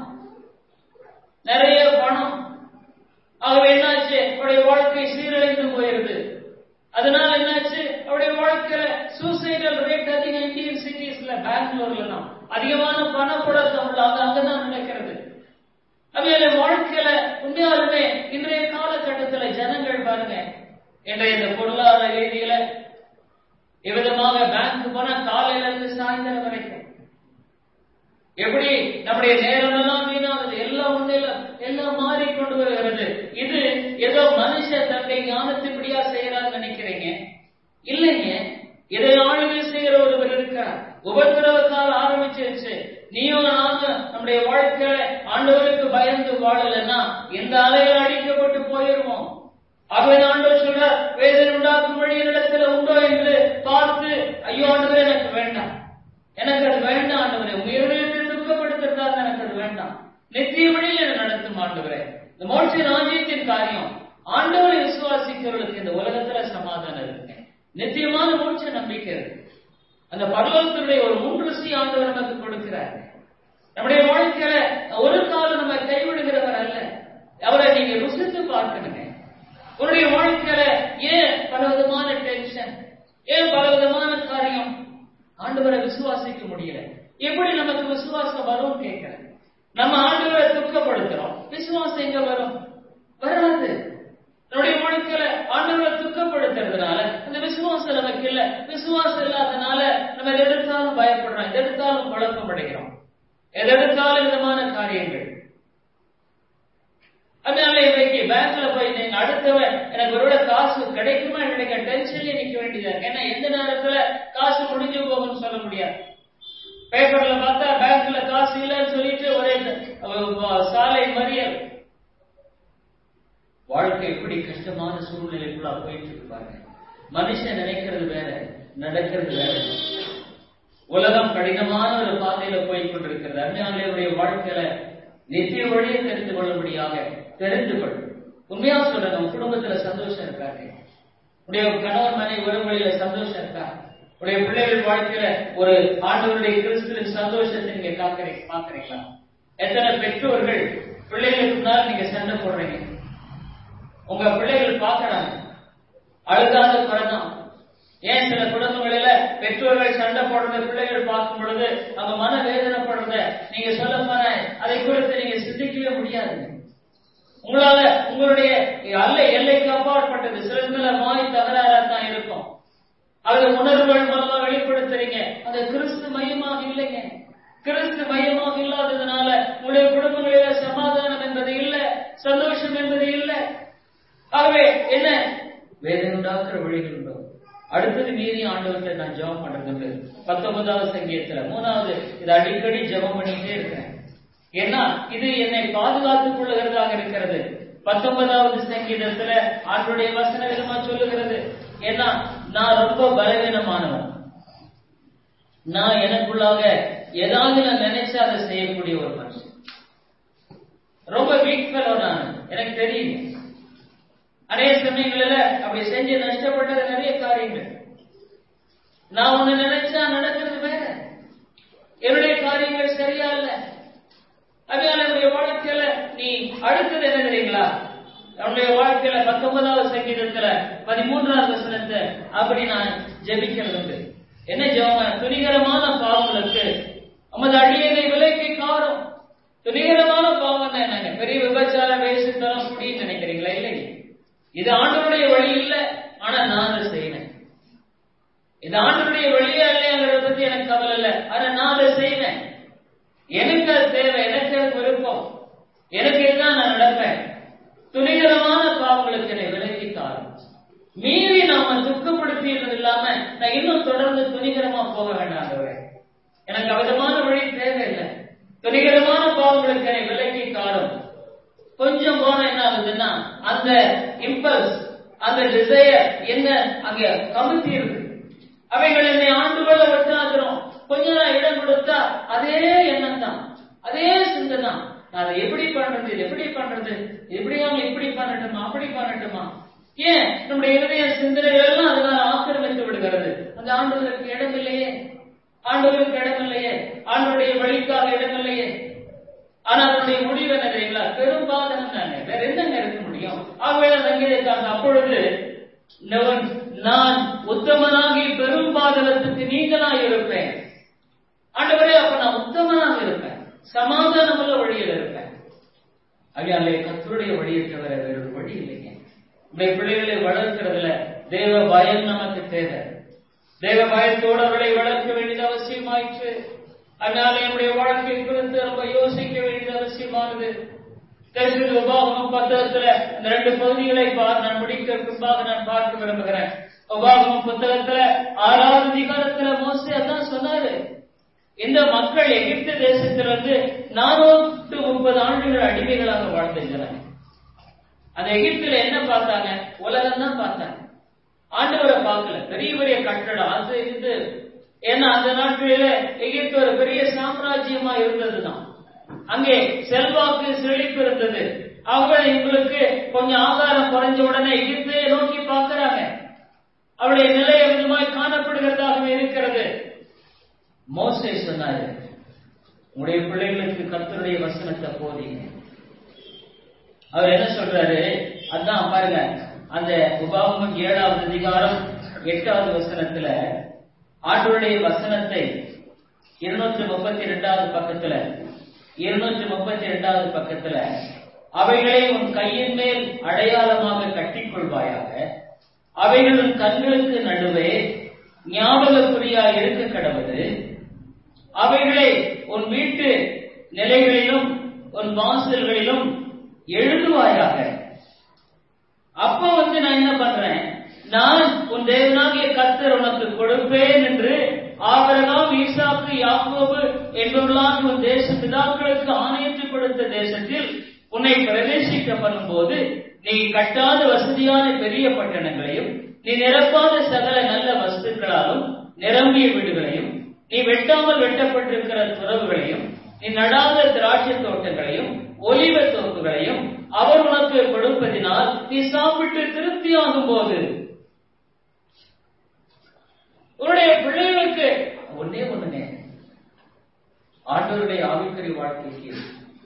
ஆகவே என்னாச்சு, அவருடைய வாழ்க்கை சீரழிந்து போயிருது. அதனால என்னாச்சு, அவருடைய வாழ்க்கையில சூசைடல் ரேட் அதிகம். இந்தியன் சிட்டிஸ்ல பெங்களூர்ல தான் அதிகமான பணப்புழக்கம் உள்ள அங்கதான் நடக்கிறது. அதனால வாழ்க்கையில உண்மையாலுமே இன்றைய காலகட்டத்தில் ஜனங்கள் பாருங்க, இன்றைய இந்த பொருளாதார ரீதியில எவ்விதமாக பேங்க் போனா காலையில இருந்து சாயந்தரம் வரைக்கும் எப்படி நம்முடைய நேரம் எல்லாம் வீணாகுது. எல்லாம் எல்லாம் மாறிக்கொண்டு வருகிறது. இது ஏதோ மனுஷ தன்னை ஞானத்தின்படியா செய்யறான்னு நினைக்கிறீங்க? இல்லைங்க. இதை ஆளுகை செய்கிற ஒருவர் இருக்கிறார். உபத்திரவ காலம் ஆரம்பிச்சிருச்சு. நீயும் நாங்க நம்முடைய வாழ்க்கையில ஆண்டவருக்கு பயந்து வாழலன்னா எந்த அலையில் அடிக்கப்பட்டு போயிருவோம். ஆகவே ஆண்டவர் சொல்றார், வேதனை உண்டாக்கும் வழி இடத்துல உண்டோ என்று பார்த்து, ஐயோ ஆண்டவரே எனக்கு வேண்டாம், எனக்கு அது வேண்டாம் ஆண்டவரே, உங்க இருதயத்தை துக்கப்படுத்துறதா எனக்கு அது வேண்டாம், நித்திய வழியில் என்ன நடத்தும் ஆண்டவரே. இந்த மோட்ச ராஜ்யத்தின் காரியம் ஆண்டவரை விசுவாசிக்கிறவர்களுக்கு இந்த உலகத்துல சமாதானம் இருக்கு, நித்தியமான மோட்ச நம்பிக்கை இருக்கு. அந்த பரலோகத்தினுடைய ஒரு 3 ஆண்டவர் நமக்கு கொடுக்கிறார். நம்முடைய வாழ்க்கையில ஒரு காலம் நம்ம கைவிடுகிறவர் அல்ல. அவரை நீங்க ருசித்து பார்க்கணுங்க. உன்னுடைய வாழ்க்கையில ஏன் பலவிதமான டென்ஷன், ஏன் பலவிதமான காரியம்? ஆண்டவரை விசுவாசிக்க முடியல. எப்படி நமக்கு விசுவாசம் வரும் கேட்கிறேன். நம்ம ஆண்டவரை துக்கப்படுத்துறோம், விசுவாசம் எங்க வரும்? வராது. நம்முடைய வாழ்க்கையில ஆண்டவரை துக்கப்படுத்துறதுனால அந்த விசுவாசம் நமக்கு இல்ல. விசுவாசம் இல்லாதனால நம்ம எதெடுத்தாலும் பயப்படுறோம், எதெடுத்தாலும் குழப்பம் அடைகிறோம், எதெடுத்தாலும் விதமான காரியங்கள். அதனால இன்றைக்கு பேங்க்ல போய் நீங்க அடுத்தவன் எனக்கு ஒருவேளை காசு கிடைக்குமா கிடைக்க டென்ஷன்ல நிக்க வேண்டியதா இருக்கு. ஏன்னா எந்த நேரத்துல காசு முடிஞ்சு போகும்னு சொல்ல முடியாது. பேப்பர்ல பார்த்தா பேங்க்ல காசு இல்லைன்னு சொல்லிட்டு ஒரே சாலை மறியல். வாழ்க்கை எப்படி கஷ்டமான சூழ்நிலைக்குள்ள போயிட்டு இருப்பாங்க. மனுஷன் நினைக்கிறது வேற, நடக்கிறது வேற. உலகம் கடினமான ஒரு பாதையில போய் கொண்டிருக்கிறது. அஞ்ஞானியுடைய வாழ்க்கையில நித்திய வழியை தெரிந்து கொள்ளும்படியாக தெரிந்து கொள்ளும். உண்மையா சொல்லுங்க, உங்க குடும்பத்துல சந்தோஷம் இருக்காங்க, உடைய கணவன் மனைவி உறவுகளில சந்தோஷம் இருக்கா, உடைய பிள்ளைகள் வாழ்க்கையில ஒரு ஆண்டவருடைய கிறிஸ்துவின் சந்தோஷத்தை நீங்க பாக்குறீங்களா? எத்தனை பெற்றோர்கள் பிள்ளைகளுக்கு முன்னால் நீங்க சண்டை போடுறீங்க? உங்க பிள்ளைகள் பாக்குறாங்க, அழுகாத குறைதான். ஏன் சில குடும்பங்களில பெற்றோர்கள் சண்டை போடுறத பிள்ளைகள் பார்க்கும் பொழுது நம்ம மன வேதனைப்படுறத நீங்க சொல்ல போன அதை குறித்து நீங்க சிந்திக்கவே முடியாது. உங்களால உங்களுடைய எல்லைக்கு அப்பாற்பட்டது சில வாய் தகராறா தான் இருக்கும். அது உணர்வுகள் மூலமா வெளிப்படுத்துறீங்க. அது கிறிஸ்து மையமாக இல்லைங்க. கிறிஸ்து மையமாக இல்லாததுனால உங்களுடைய குடும்பங்களில சமாதானம் என்பது இல்லை, சந்தோஷம் என்பது இல்லை. ஆகவே என்ன வேதனை உண்டாக்குற வழிகள் உண்டோ? அடுத்தது மீறி ஆண்டவர்கிட்ட நான் ஜெபம் பண்றது 19வது சங்கீதத்துல 3வது இது அடிக்கடி ஜெபம் பண்ணிட்டே இருக்கிறேன். ஏன்னா இது என்னை பாதுகாத்துக் கொள்ளுகிறதாக இருக்கிறது. 19வது சங்கீதத்துல ஆண்டவருடைய வசன விதமா சொல்லுகிறது. ஏன்னா நான் ரொம்ப பலவீனமானவன். நான் எனக்குள்ளாக ஏதாவது நான் நினைச்சா அதை செய்யக்கூடிய ஒரு மனுஷன். ரொம்ப வீக் ஃபெலோ நான், எனக்கு தெரியும். அநேக சமயங்களில் அப்படி செஞ்சு நஷ்டப்பட்டது நிறைய காரியங்கள். நான் ஒண்ணு நினைச்சா நடக்கிறது வேற, என்னுடைய காரியங்கள் சரியா இல்லை. அதனால என்னுடைய வாழ்க்கையில நீ அடுத்தது என்ன தெரியுங்களா? என்னுடைய வாழ்க்கையில 19வது சங்கீதத்துல 13வது வசனத்தை அப்படி நான் ஜெபிக்கிறது. என்ன ஜெபம்? துணிகரமான பாவங்களுக்கு நமது அடியனை விலைக்கு காரும். துணிகரமான பாவம் தான் என்னங்க? பெரிய விபச்சாரம், வேசித்தனம், குடின்னு நினைக்கிறீங்களா? இல்லை, இது ஆண்டவருடைய வழி இல்லை. ஆனா நான் அதை செய்வேன். இது ஆண்டவருடைய வழியா இல்லையாங்கிறத பத்தி எனக்கு கவலை இல்லை. ஆனா நான் அதை செய்வேன். எனக்கு அது தேவை, எனக்கு அது விருப்பம், எனக்கு இதுதான் நான் நடப்பேன். துணிகரமான பாவங்களுக்கு என்னை விலக்கி காரும். மீறி நாம துக்கப்படுத்தியது இல்லாம நான் இன்னும் தொடர்ந்து துணிகரமா போக வேண்டாம். எனக்கு அவதமான வழி தேவையில்லை. துணிகரமான பாவங்களுக்கு என்னை விலக்கி காரும். கொஞ்சம் போன என்ன ஆகுதுன்னா அந்த இம்பல்ஸ், அந்த டிசையர் என்ன அங்க கமிட்டி இருக்கு. அவைகள் என்னை ஆண்டுகளை விட்டாகிறோம். கொஞ்ச நாள் இடம் கொடுத்தா அதே எண்ணம் தான், அதே சிந்தை தான். நான் அதை எப்படி பண்றது, எப்படி பண்றது, எப்படியாம இப்படி பண்ணட்டுமா, அப்படி பண்ணட்டுமா? ஏன் நம்முடைய இதய சிந்தனைகள் எல்லாம் அதனால ஆக்கிரமித்து விடுகிறது. அந்த ஆண்டவருக்கு இடம் இல்லையே, ஆண்டவருக்கு இடம் இல்லையே, ஆண்டவருடைய வழிக்காக இடம் இல்லையே. ஆனா அதனுடைய முடிவு என்ன தெரியுங்களா? பெரும்பாதனம் தானே, வேற என்னங்க இருக்க முடியும்? ஆகவே சங்கீதக்காரன் அப்பொழுது நான் உத்தமனாகி பெரும்பாதனத்துக்கு நீங்களாக இருப்பேன். ஆண்டவரே, அப்ப நான் உத்தமனாக இருப்பேன், சமாதானமுள்ள வழியில் இருப்பேன். அதனாலே கர்த்தருடைய வழியை தவிர வேறு வழி இல்லைங்க. உடைய பிள்ளைகளை வளர்க்கிறதுல தேவ பயம் நமக்கு தேவை. தேவ பயத்தோடு அவர்களை வளர்க்க வேண்டியது அவசியமாயிற்று. அதனால என்னுடைய வாழ்க்கை குறித்து ரொம்ப யோசிக்க வேண்டியது அவசியமானது. உபாகமம் 10 அந்த 2 பகுதிகளை நான் முடிக்க பின்பாக நான் பார்க்க விரும்புகிறேன். உபாகமம் புத்தகத்துல 6வது அதிகாரத்துல மோசே அதான் சொன்னாரு. இந்த மக்கள் எகிப்து தேசத்திலிருந்து 430 ஆண்டுகள் அடிமைகளாக வாழ்ந்திருக்கிறாங்க. அந்த எகிப்துல என்ன பார்த்தாங்க? உலகம் தான் பார்த்தாங்க, ஆண்டவரை பார்க்கல. பெரிய பெரிய கட்டடம் அது இது. ஏன்னா அந்த நாட்களில எகிப்து ஒரு பெரிய சாம்ராஜ்யமா இருந்ததுதான். அங்கே செல்வாக்கு செழிப்பு இருந்தது. அவங்க இவங்களுக்கு கொஞ்சம் ஆதாரம் குறைஞ்ச உடனே எகிப்தையை நோக்கி பார்க்கிறாங்க. அவருடைய நிலை விதமாய் காணப்படுகிறதாக இருக்கிறது. மோசே சொன்னாரு, உங்களுடைய பிள்ளைகளுக்கு கர்த்தருடைய வசனத்தை போதீங்க. அவர் என்ன சொல்றாரு? அதான் பாருங்க, அந்த உபாகமம் 7வது அதிகாரம் 8வது வசனத்துல ஆண்டவருடைய வசனத்தை 232வது பக்கத்துல 232வது பக்கத்துல அவைகளை உன் கையின் மேல் அடையாளமாக கட்டிக்கொள்வாயாக, அவைகள் உன் கண்களுக்கு நடுவே ஞாபக குறியா இருக்க கடவுது, அவைகளை உன் வீட்டு நிலைகளிலும் உன் வாசல்களிலும் எழுதுவாயாக. அப்ப நான் என்ன பண்றேன்? நான் உன் தேவனாகிய கர்த்தர் உனக்கு கொடுப்பேன் என்று ஆபிரகாம், ஈசாக்கு, யாக்கோபு என்பவர்களால் உன் தேச பிதாக்களுக்கு ஆணையிட்டு கொடுத்த தேசத்தில் உன்னை பிரவேசிக்க பண்ணும்போது நீ கட்டாத வசதியான பெரிய பட்டணங்களையும், நீ நிரப்பாத சகல நல்ல வஸ்துக்களாலும் நிரம்பிய வீடுகளையும், நீ வெட்டாமல் வெட்டப்பட்டிருக்கிற துறவுகளையும், நீ நடாத திராட்சை தோட்டங்களையும் ஒலிவ தோப்புகளையும் அவர் உனக்கு கொடுப்பதினால் நீ சாப்பிட்டு திருப்தியாகும் போது உன்னுடைய பிள்ளைகளுக்கு ஒண்ணுனே ஆண்டவருடைய ஆவிக்குரிய வாழ்க்கைக்கு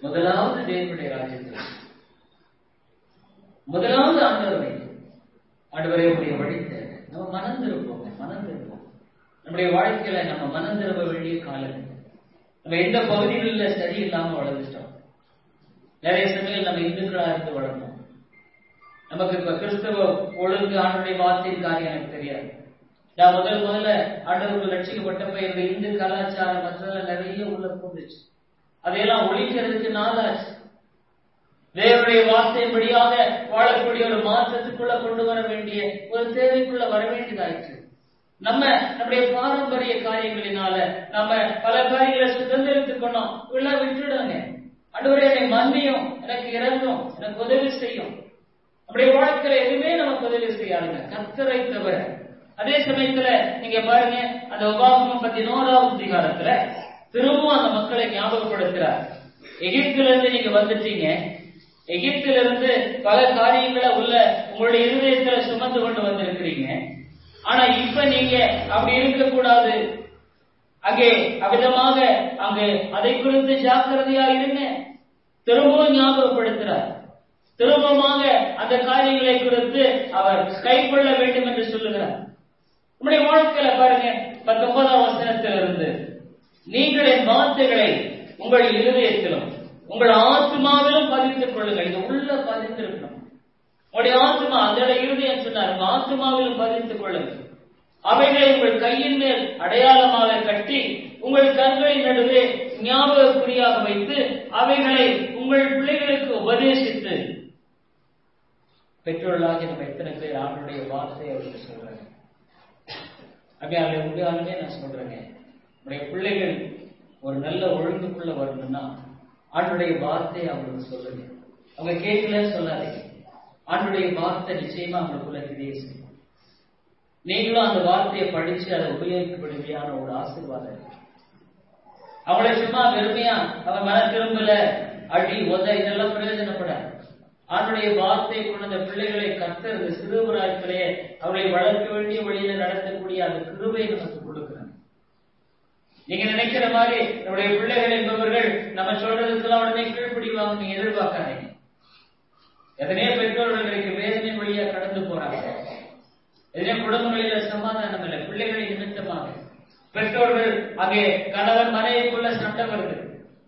முதலாவது தேவனுடைய ராஜ்யத்தில் முதலாவது ஆண்டவரை, ஆண்டவரே உடைய வழி தேவை. நம்ம மனம் திருப்போம். நம்முடைய வாழ்க்கையில நம்ம மனம் திரும்ப வேண்டிய காலம். நம்ம எந்த பகுதிகளில் சரியில்லாம வளர்ந்துட்டோம். நிறைய சமயம் நம்ம இந்துக்களா இருந்து வளர்ந்தோம். நமக்கு இப்ப கிறிஸ்தவ ஒழுங்கு ஆண்டுடைய வார்த்தையின் காரியம் எனக்கு தெரியாது. நான் முதல்ல ஆண்டவர்கள் ரட்சிக்கப்பட்டப்ப இந்த இந்து கலாச்சாரம் மற்றதெல்லாம் நிறைய உள்ள போந்துச்சு. அதையெல்லாம் ஒழிக்கிறதுக்கு நாளாச்சு. தேவனுடைய வார்த்தையின்படியாக வாழக்கூடிய ஒரு மாற்றத்துக்குள்ள கொண்டு வர வேண்டிய ஒரு தேவைக்குள்ள வர வேண்டியதாயிற்று. நம்முடைய பாரம்பரிய காரியங்களினால நம்ம பல காரியங்களை சுதந்திரத்துக் கொண்டோம். இதெல்லாம் விட்டுடுங்க. ஆண்டவரே என்னை மன்னியும், எனக்கு இறங்கும், எனக்கு உதவி செய்யும். நம்முடைய வாழ்க்கையில எதுவுமே நமக்கு உதவி செய்யாதுங்க கர்த்தரை தவிர. அதே சமயத்துல நீங்க பாருங்க, அந்த உபாகமம் 11வது அதிகாரத்துல திரும்பவும் அந்த மக்களை ஞாபகப்படுத்துறார். எகிப்திலிருந்து நீங்க வந்துட்டீங்க. எகிப்திலிருந்து பல காரியங்களை உள்ள உங்களுடைய இருதயத்துல சுமந்து கொண்டு வந்திருக்கிறீங்க. ஆனா இப்ப நீங்க அப்படி இருக்கக்கூடாது. அங்கே அவிதமாக அங்கு அதை குறித்து ஜாக்கிரதையா இருங்க. திரும்பவும் ஞாபகப்படுத்துறார். திரும்பமாக அந்த காரியங்களை குறித்து அவர் கைக்கொள்ள வேண்டும் என்று சொல்லுகிறார். நம்முடைய வாழ்க்கையில பாருங்க, 19ஆம் வசனத்திலிருந்து நீங்கள் என் வார்த்தைகளை உங்கள் இருதயத்திலும் உங்கள் ஆத்மாவிலும் பதித்துக் கொள்ளுங்கள். இது உள்ள பதித்திருக்கணும். உங்களுடைய ஆத்மா, அந்த இருதயம் சொன்னார், உங்க ஆத்மாவிலும் பதித்துக் கொள்ளுங்கள். அவைகளை உங்கள் கையின் மேல் அடையாளமாக கட்டி உங்கள் கண்களின் நடுவே ஞாபக குறியாக வைத்து அவைகளை உங்கள் பிள்ளைகளுக்கு உபதேசித்து. பெற்றோர்களாக நம்ம எத்தனை பேர் அவருடைய வார்த்தையை அவருக்கு சொல்றாங்க? அப்படியே உண்மையாலுமே நான் சொல்றேங்க, நம்முடைய பிள்ளைகள் ஒரு நல்ல ஒழுங்குக்குள்ள வரணும்னா ஆண்டுடைய வார்த்தையை அவங்களுக்கு சொல்லுங்க. அவங்க கேட்கலன்னு சொல்லாதீங்க. ஆண்டுடைய வார்த்தை நிச்சயமா அவங்களுக்குள்ள கிரியை செய்யும். நீங்களும் அந்த வார்த்தையை படிச்சு அதை உபயோகிக்கப்படுமையான ஒரு ஆசீர்வாதம். அவளை சும்மா வெறுமையா அவன் மன திரும்பல, அடி உத இதெல்லாம் பிரயோஜனப்படாது. ஆண்டுடைய வார்த்தையை கொண்ட அந்த பிள்ளைகளை கர்த்தர் இந்த சிறுவராட்களையே அவளை வளர்க்க வேண்டிய வழியில நடத்தக்கூடிய அந்த கிருபையை நமக்கு கொடுக்கிறாங்க. நீங்க நினைக்கிற மாதிரி நம்முடைய பிள்ளைகள் என்பவர்கள் நம்ம சொல்றதுக்கெல்லாம் உடனே கீழ்ப்படிவாங்க நீங்க எதிர்பார்க்காதீங்க. எத்தனையோ பெற்றோர்கள் இன்றைக்கு வேதனையின் வழியா கடந்து போறாங்க. எத்தனையோ குடும்பங்களில சமாதானம் இல்லை. பிள்ளைகளை நிமித்தமாக பெற்றோர்கள் அங்கே கணவன் மனைவிக்குள்ள சண்டை வருது.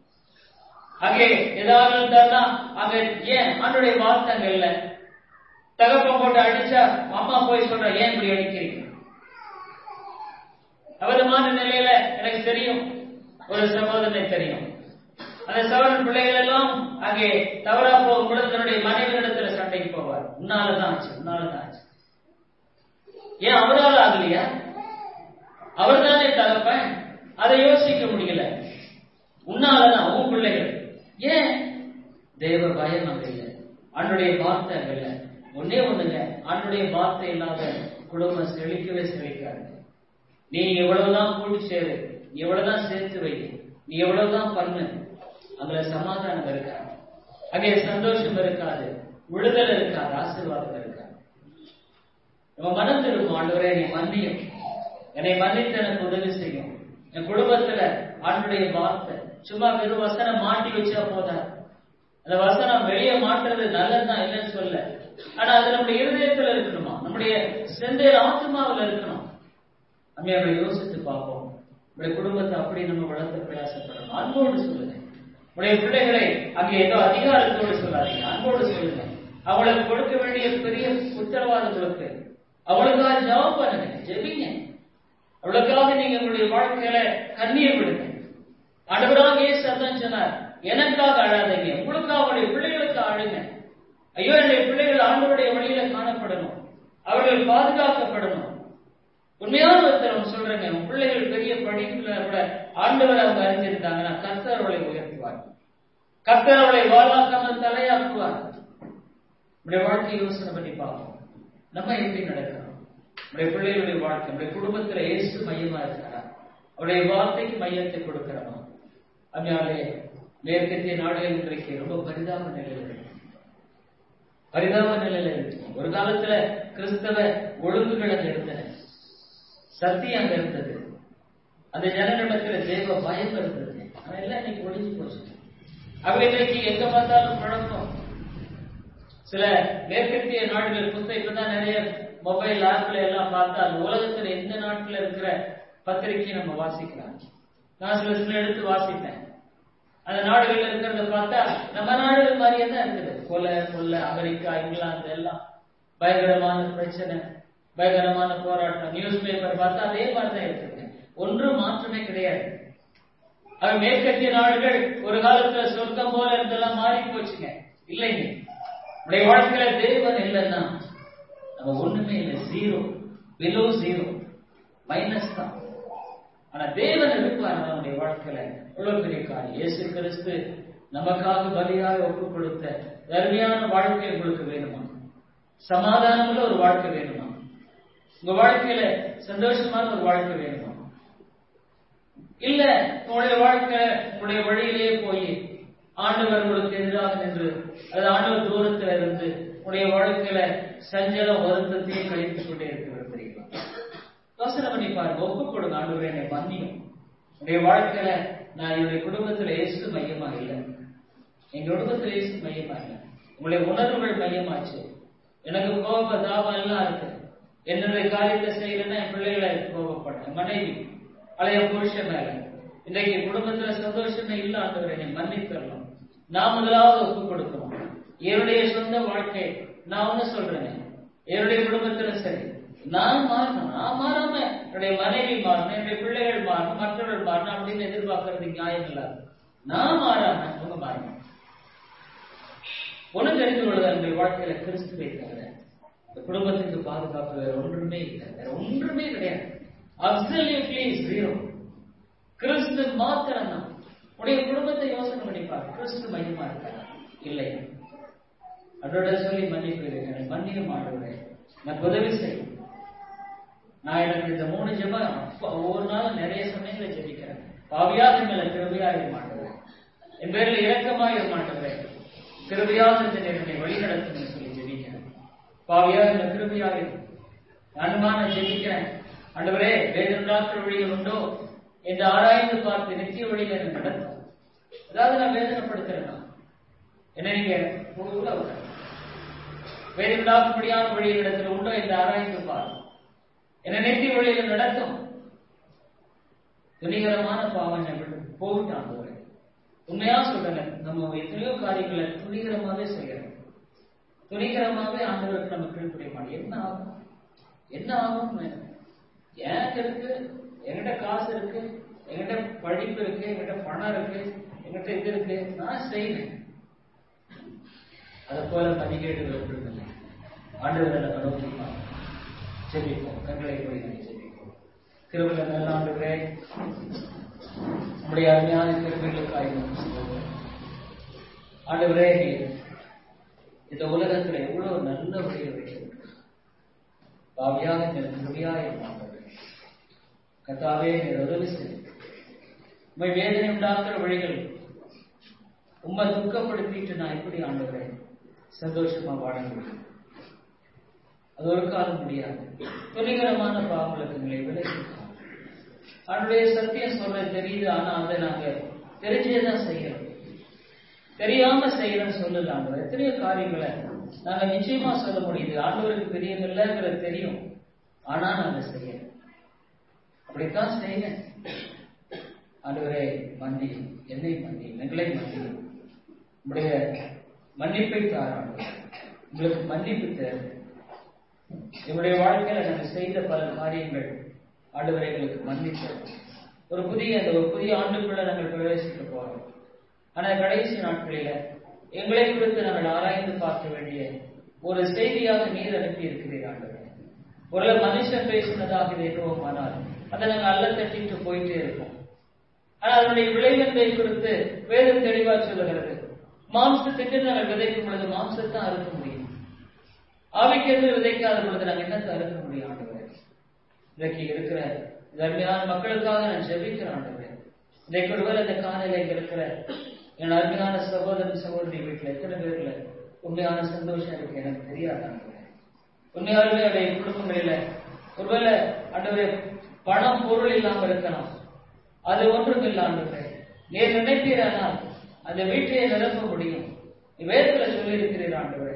அங்கே ஏதாவது அங்க ஏன் ஆண்டுடைய வார்த்தைங்க இல்ல. தகப்பம் போட்டு அடிச்சா அம்மா போய் சொல்ற, ஏன் இப்படி அடிக்கிறீங்க? அவதமான நிலையில எனக்கு தெரியும், ஒரு சகோதரனை தெரியும். அந்த சகோதரன் பிள்ளைகள் எல்லாம் அங்கே தவறா போகும் பொழுது தன்னுடைய மனைவியிடத்துல சண்டைக்கு போவார். உன்னாலதான் ஆச்சு. ஏன் அவரால் ஆகலையா? அவர் தானே தகப்பன். அதை யோசிக்க முடியல. உன்னாலதான் உன் பிள்ளைகள். ஏன்? தேவ பயம் அங்க இல்லை, ஆண்டுடைய வார்த்தை அங்க இல்லை. ஒன்னே ஒண்ணுங்க, ஆண்டுடைய வார்த்தை இல்லாத குடும்பம் செழிக்கவே செழிக்காது. நீ எவ்வளவுதான் கூடி சேரு, நீ எவ்வளவுதான் சேர்த்து வை, நீ எவ்வளவுதான் பண்ணு, அதுல சமாதானம் இருக்காது, அங்கே சந்தோஷம் இருக்காது, விடுதலை இருக்காது, ஆசீர்வாதம் இருக்காது. நம்ம மனது இருக்கும், ஆண்டவரே நீ மன்னியும், என்னை மன்னித்து எனக்கு உதவி செய்யும். என் குடும்பத்துல ஆண்டுடைய வார்த்தை சும்மா வெறும் வசனம் மாட்டி வச்சா போதா. அந்த வசனம் வெளியே மாற்றுறது நல்லதுதான், இல்லைன்னு சொல்ல. ஆனா அது நம்முடைய இருதயத்துல இருக்கணுமா, நம்முடைய செந்தையில ஆத்மாவில் இருக்கணும். நம்ம அவரை யோசித்து பார்ப்போம். நம்முடைய குடும்பத்தை அப்படி நம்ம வளர்த்த பிரயாசப்படணும். அன்போடு சொல்லுங்க. உடைய பிள்ளைகளை அங்கே ஏதோ அதிகாரத்தோடு சொல்லாதீங்க, அன்போடு சொல்லுங்க. அவங்களுக்கு கொடுக்க வேண்டிய பெரிய உத்தரவாதம் கொடுக்கு. அவளுக்காக ஜெபம் பண்ணுங்க, ஜெபிங்க. அவளுக்காக நீங்க உங்களுடைய வாழ்க்கையில கண்ணீர் விடுங்க. ஆண்டவராக இயேசு அதான் சொன்னார், எனக்காக அழாதீங்க, உங்களுக்காக அவருடைய பிள்ளைகளுக்கு அழுங்க. ஐயோ, என்னுடைய பிள்ளைகள் ஆண்டவருடைய வழியில காணப்படணும், அவர்கள் பாதுகாக்கப்படணும். உண்மையான ஒருத்தர் சொல்றேங்க, உன் பிள்ளைகள் பெரிய படிப்புல கூட ஆண்டவர் அவங்க அறிஞ்சிருந்தாங்கன்னா கர்த்தர் அவளை உயர்த்துவார், கர்த்தர் அவளை வாழாக்காமல் தலையாக்குவார். நம்முடைய வாழ்க்கை யோசனை பண்ணி பார்ப்போம். நம்ம எப்படி நடக்கணும்? நம்முடைய பிள்ளைகளுடைய வாழ்க்கை, நம்முடைய குடும்பத்துல இயேசு மையமா இருக்கிறா, அவருடைய வார்த்தைக்கு மையத்தை கொடுக்கிறோமா? அதனாலே மேற்கத்திய நாடுகள் இன்றைக்கு ரொம்ப பரிதாப நிலையில் இருக்கு. ஒரு காலத்துல கிறிஸ்தவ ஒழுங்குகள் அங்க இருந்தன, சத்தியம் அங்க இருந்தது, அந்த ஜனநிலத்துல தேவ பயம் இருந்தது. ஆனா எல்லாம் இன்னைக்கு ஒழிஞ்சு போச்சு. அவங்க இன்றைக்கு எங்க பார்த்தாலும் குழப்பம், சில மேற்கத்திய நாடுகள் இப்பதான் நிறைய மொபைல் ஆப்ல எல்லாம் பார்த்தா அந்த உலகத்துல எந்த நாட்டுல இருக்கிற பத்திரிகையை நம்ம வாசிக்கலாம். நான் சில எடுத்து வாசிப்பேன். அந்த நாடுகள்ல இருக்கிறத பார்த்தா நம்ம நாடுகள் மாதிரியே தான் இருக்குது. கொலை அமெரிக்கா, இங்கிலாந்து எல்லாம் பயங்கரமான பிரச்சனை, பயங்கரமான போராட்டம். நியூஸ் பேப்பர் பார்த்தா அதே மாதிரிதான் இருக்குது. ஒன்றும் மாற்றமே கிடையாது. அவன் மேற்கத்திய நாடுகள் ஒரு காலத்துல சொர்க்கம் போல இருந்தெல்லாம் மாறி போச்சுங்க. இல்லைங்க, உடைய வாழ்க்கையில தேவன் இல்லைன்னா நம்ம ஒண்ணுமே இல்லை. ஜீரோ, பிலோ ஜீரோ, மைனஸ் தான். ஆனா தேவன் இருப்பார் நம்முடைய வாழ்க்கையில. எவ்வளவு பெரிய காரியம். இயேசு கிறிஸ்து நமக்காக பலியாக ஒப்பு கொடுத்த அருமையான வாழ்க்கை உங்களுக்கு வேணுமா? சமாதானமுள்ள ஒரு வாழ்க்கை வேணுமா? உங்க வாழ்க்கையில சந்தோஷமான ஒரு வாழ்க்கை வேணுமா? இல்ல உங்களுடைய வாழ்க்கை உங்களுடைய வழியிலேயே போய் ஆண்டவர் உங்களுக்கு எதிராக நின்று அது ஆண்டவர் தூரத்துல இருந்து உடைய வாழ்க்கையில சஞ்சல வருத்தத்தையும் கழித்துக் கொண்டே இருக்கிறது தெரியுமா? யோசனை பண்ணி பாருங்க. ஒப்பு கொடுங்க. ஆண்டவரே என்னை மன்னியும். உடைய வாழ்க்கையில நான் என்னுடைய குடும்பத்துல இயேசு மையமா இல்லை. எங்க குடும்பத்துல இயேசு மையமா இல்லை. உங்களுடைய உணர்வுகள் மையமாச்சு. எனக்கு கோப தாபம் எல்லாம் இருக்கு. என்னுடைய காரியத்தை செய்யலன்னா என் பிள்ளைகளை கோபப்பட்டேன், மனைவி அலைய புருஷன் மேல. இன்றைக்கு குடும்பத்துல சந்தோஷமே இல்ல. ஆண்டவரை என்னை மன்னித்தரலாம். நான் முதலாவது ஒப்பு கொடுக்கணும். என்னுடைய சொந்த வாழ்க்கை நான் ஒண்ணு சொல்றேன். என்னுடைய குடும்பத்துல சரி நான் மாறணும். நான் மாறாம என்னுடைய மனைவி மாறணும், என்னுடைய பிள்ளைகள் மாறணும், மற்றவர்கள் மாறணும் அப்படின்னு எதிர்பார்க்கறது நியாயம் இல்லாது. நான் மாறாம அவங்க மாறணும். ஒண்ணு தெரிந்து கொள்ளுது, உங்கள் வாழ்க்கையில கிறிஸ்துவை தவிர இந்த குடும்பத்துக்கு பாதுகாப்பு வேற ஒன்றுமே இல்லை. வேற ஒன்றுமே கிடையாது. Absolutely zero. கிறிஸ்து மாத்திரம் தான். உடைய குடும்பத்தை யோசனை பண்ணிப்பார். கிறிஸ்து மையமா இருக்காங்க இல்லை. அதோட சொல்லி மன்னிப்பு மன்னியும் ஆடுகிறேன். நான் உதவி செய்யும். நான் எனக்கு இந்த 3 ஜெபம் ஒவ்வொரு நாளும் நிறைய சமயங்களை ஜெபிக்கிறேன். பாவியாக மேல கிருபையா இருக்க மாட்டேன், என் பேர்ல இரக்கமாக இருக்க மாட்டேன், கிருபையாக என்னை வழிநடத்துன்னு சொல்லி ஜெபிக்கிறேன். பாவியாக இந்த கிருபையாக இருக்கும். நான் ஜெபிக்கிறேன். ஆண்டவரே, வேதனையாற்ற வழிகள் உண்டோ என்று ஆராய்ந்து பார்த்து நித்திய வழியில எனக்கு நடக்கும். அதாவது நான் வேதனைப்படுத்துறேன்னா என்ன நீங்க வேதனையாக்கும்படியான வழியில் இடத்துல உண்டோ என்று ஆராய்ந்து பார். என்ன நித்திய வழியில நடத்தும். துணிகரமான பாவங்கள் போகட்டாங்க. உண்மையா சொல்றேன், நம்ம எத்தனையோ காரியங்களை துணிகரமாவே செய்யறோம். துணிகரமாவே ஆண்டவருக்கு நம்ம கீழ்ப்படிய மாட்டோம். என்ன ஆகும்? என்ன ஆகும்? எனக்கு இருக்கு, என்கிட்ட காசு இருக்கு, என்கிட்ட படிப்பு இருக்கு, என்கிட்ட பணம் இருக்கு, என்கிட்ட இது இருக்கு, நான் செய்வேன். அதை போல மதிக்கேடுகள் ஒன்றுமில்லை. ஆண்டவரை நம்ம நோக்கிப்பாங்க. ஜெபிப்போம். கண்களை போய் நம்ம ஜெபிப்போம். கிருபையில நல்ல ஆண்டவரே, நம்முடைய அருமையான கிருபைகளுக்காக ஆண்டவரே, இந்த உலகத்துல எவ்வளவு நல்ல வழியை வைத்திருக்க பாவியாக எனக்கு கிருபையாக இருந்தாங்க. கர்த்தாவே, நீர் உதவி செய்யும். உண்மை வேதனை உண்டாக்குற வழிகள் உண்மை துக்கப்படுத்திட்டு நான் எப்படி ஆண்டவரே சந்தோஷமா வாழ முடியும்? அது ஒரு காலம் முடியாது. துணிகரமான பாவங்களுக்கு நிலை விலகி அவனுடைய சத்தியம் சொல்ற தெரியுது. ஆனா அதை நாங்க தெரிஞ்சேதான் செய்யறோம். தெரியாம செய்யறோம்னு சொல்லலாம். எத்தனையோ காரியங்களை நாங்க நிச்சயமா சொல்ல முடியுது. ஆண்டவருக்கு பெரியவில்லைங்கிறது தெரியும். ஆனா நாங்க செய்யறோம். அப்படித்தான் செய்ய. ஆண்டவரே மன்னியும், என்னை மன்னியும், எங்களை மன்னியும். உங்களுடைய மன்னிப்பை தாராங்க. உங்களுக்கு மன்னிப்பு தேவை. என்னுடைய வாழ்க்கையில நாங்கள் செய்த பல காரியங்கள் ஆண்டவரை எங்களுக்கு மன்னிப்பு. ஒரு புதிய ஆண்டுக்குள்ள நாங்கள் பிரவேசிக்க போறோம். ஆனா கடைசி நாட்களில எங்களை குறித்து நாங்கள் ஆராய்ந்து பார்க்க வேண்டிய ஒரு செய்தியாக நீர் அனுப்பி இருக்கிறீர் ஆண்டவரே. ஒரு மனுஷன் பேசினதாக எதுவும் ஆனால் அதை நாங்கள் அல்ல தட்டிட்டு போயிட்டே இருக்கோம். ஆனா அதனுடைய விளைவென்பை குறித்து வேதம் தெளிவா சொல்லுகிறது. மாம்சத்துக்கு நாங்கள் விதைக்கும் பொழுது மாம்சத்தை அறுக்க முடியும். ஆவிக்கிறது விதைக்காத பொழுது நாங்கள் என்னத்தை அறுக்க முடியும் ஆண்டவரே? இன்றைக்கு இருக்கிற அருமையான மக்களுக்காக நான் ஜெபிக்கிறேன் ஆண்டவரே. இன்றைக்கு ஒருவேளை இந்த காலையில இங்க இருக்கிற என் அருமையான சகோதரன் சகோதரி வீட்டுல எத்தனை பேர்ல உண்மையான சந்தோஷம் இருக்கு எனக்கு தெரியாது ஆண்டவரே. உண்மையாலுமே அவருடைய குடும்பங்களில ஒருவேளை ஆண்டவரே பணம் பொருள் இல்லாம இருக்கலாம். அது ஒன்றும் இல்லை ஆண்டவரே. நீர் நினைப்பீரானால் அந்த வீட்டையை நிரப்ப முடியும். வேதத்துல சொல்லி இருக்கிறீர் ஆண்டவரே.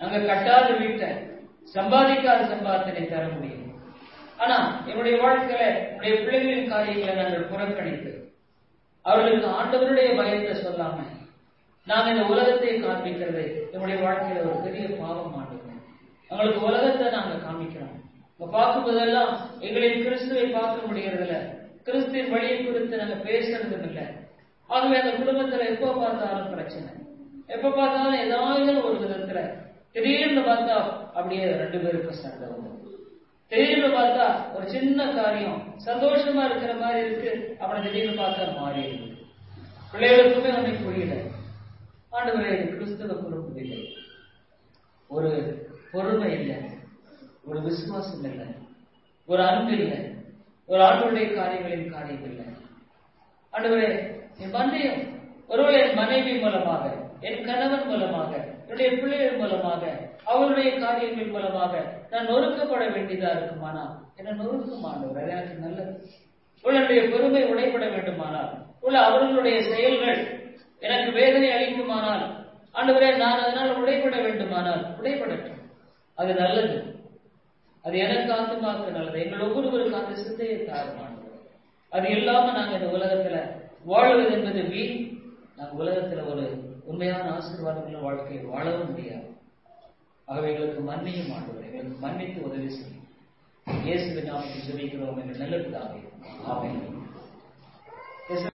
நாங்க கட்டாத வீட்டை, சம்பாதிக்காத சம்பாதனை தர முடியும். ஆனா என்னுடைய வாழ்க்கையில என்னுடைய பிள்ளைகளின் காரியங்களை நாங்கள் புறக்கணித்து அவர்களுக்கு ஆண்டவருடைய பயத்தை சொல்லாம நாங்க இந்த உலகத்தை காண்பிக்கிறது என்னுடைய வாழ்க்கையில ஒரு பெரிய பாவம் ஆண்டுகிறோம். அவங்களுக்கு உலகத்தை நாங்க காமிக்கிறோம். பார்க்கும் போதெல்லாம் எங்களின் கிறிஸ்துவை பார்க்க முடியறதில்ல, கிறிஸ்துவின் வழியை குறித்து நாங்க பேசுறதும் இல்லை. ஆகவே அந்த குடும்பத்துல எப்ப பார்த்தாலும் பிரச்சனை, எப்ப பார்த்தாலும் ஏதாவது ஒரு விதத்துல திடீர்னு பார்த்தா அப்படியே 2 பேருக்கும் சண்டை வந்து, திடீர்னு பார்த்தா ஒரு சின்ன காரியம் சந்தோஷமா இருக்கிற மாதிரி இருக்கு, அப்புறம் திடீர்னு பார்த்தா மாறி இருக்கு. பிள்ளைகளுக்குமே ஒன்றை புரியல. ஆண்டவரே, இது கிறிஸ்தவ குடும்பம் இல்லை, ஒரு பொறுமை இல்லை, ஒரு விசுவாசம் இல்லை, ஒரு அன்பு இல்லை, ஒரு ஆண்டவருடைய காரியங்களின் காரியம் இல்லை. ஆண்டவரே, என் மந்தையம் ஒருவேளை என் மனைவி மூலமாக, என் கணவன் மூலமாக, என்னுடைய பிள்ளைகள் மூலமாக, அவருடைய காரியங்கள் மூலமாக நான் நொறுக்கப்பட வேண்டியதா இருக்குமானால் என்ன நொறுக்கும் ஆண்டவர், அது எனக்கு நல்லது. உங்களுடைய பொறுமை உடைபட வேண்டுமானால், உள்ள அவர்களுடைய செயல்கள் எனக்கு வேதனை அளிக்குமானால், ஆண்டவரே நான் அதனால் உடைபட வேண்டுமானால் உடைபடட்டும், அது நல்லது. அது எனக்கு ஆத்மாவுக்கு நல்லது. எங்கள் ஒவ்வொருவருக்கு அந்த சிந்தையை தாருமானவர். அது இல்லாம நாங்க இந்த உலகத்துல வாழ்வது என்பது வீண். நாங்கள் உலகத்துல ஒரு உண்மையான ஆசீர்வாதமுள்ள வாழ்க்கையை வாழவும் முடியாது. ஆகவே எங்களுக்கு மன்னியும் ஆண்டவர், எங்களுக்கு மன்னித்து உதவி செய்யும். இயேசுவின் நாமத்தில் ஜெபிக்கிறோம் என்ற நல்ல பிதாவே, ஆமென்.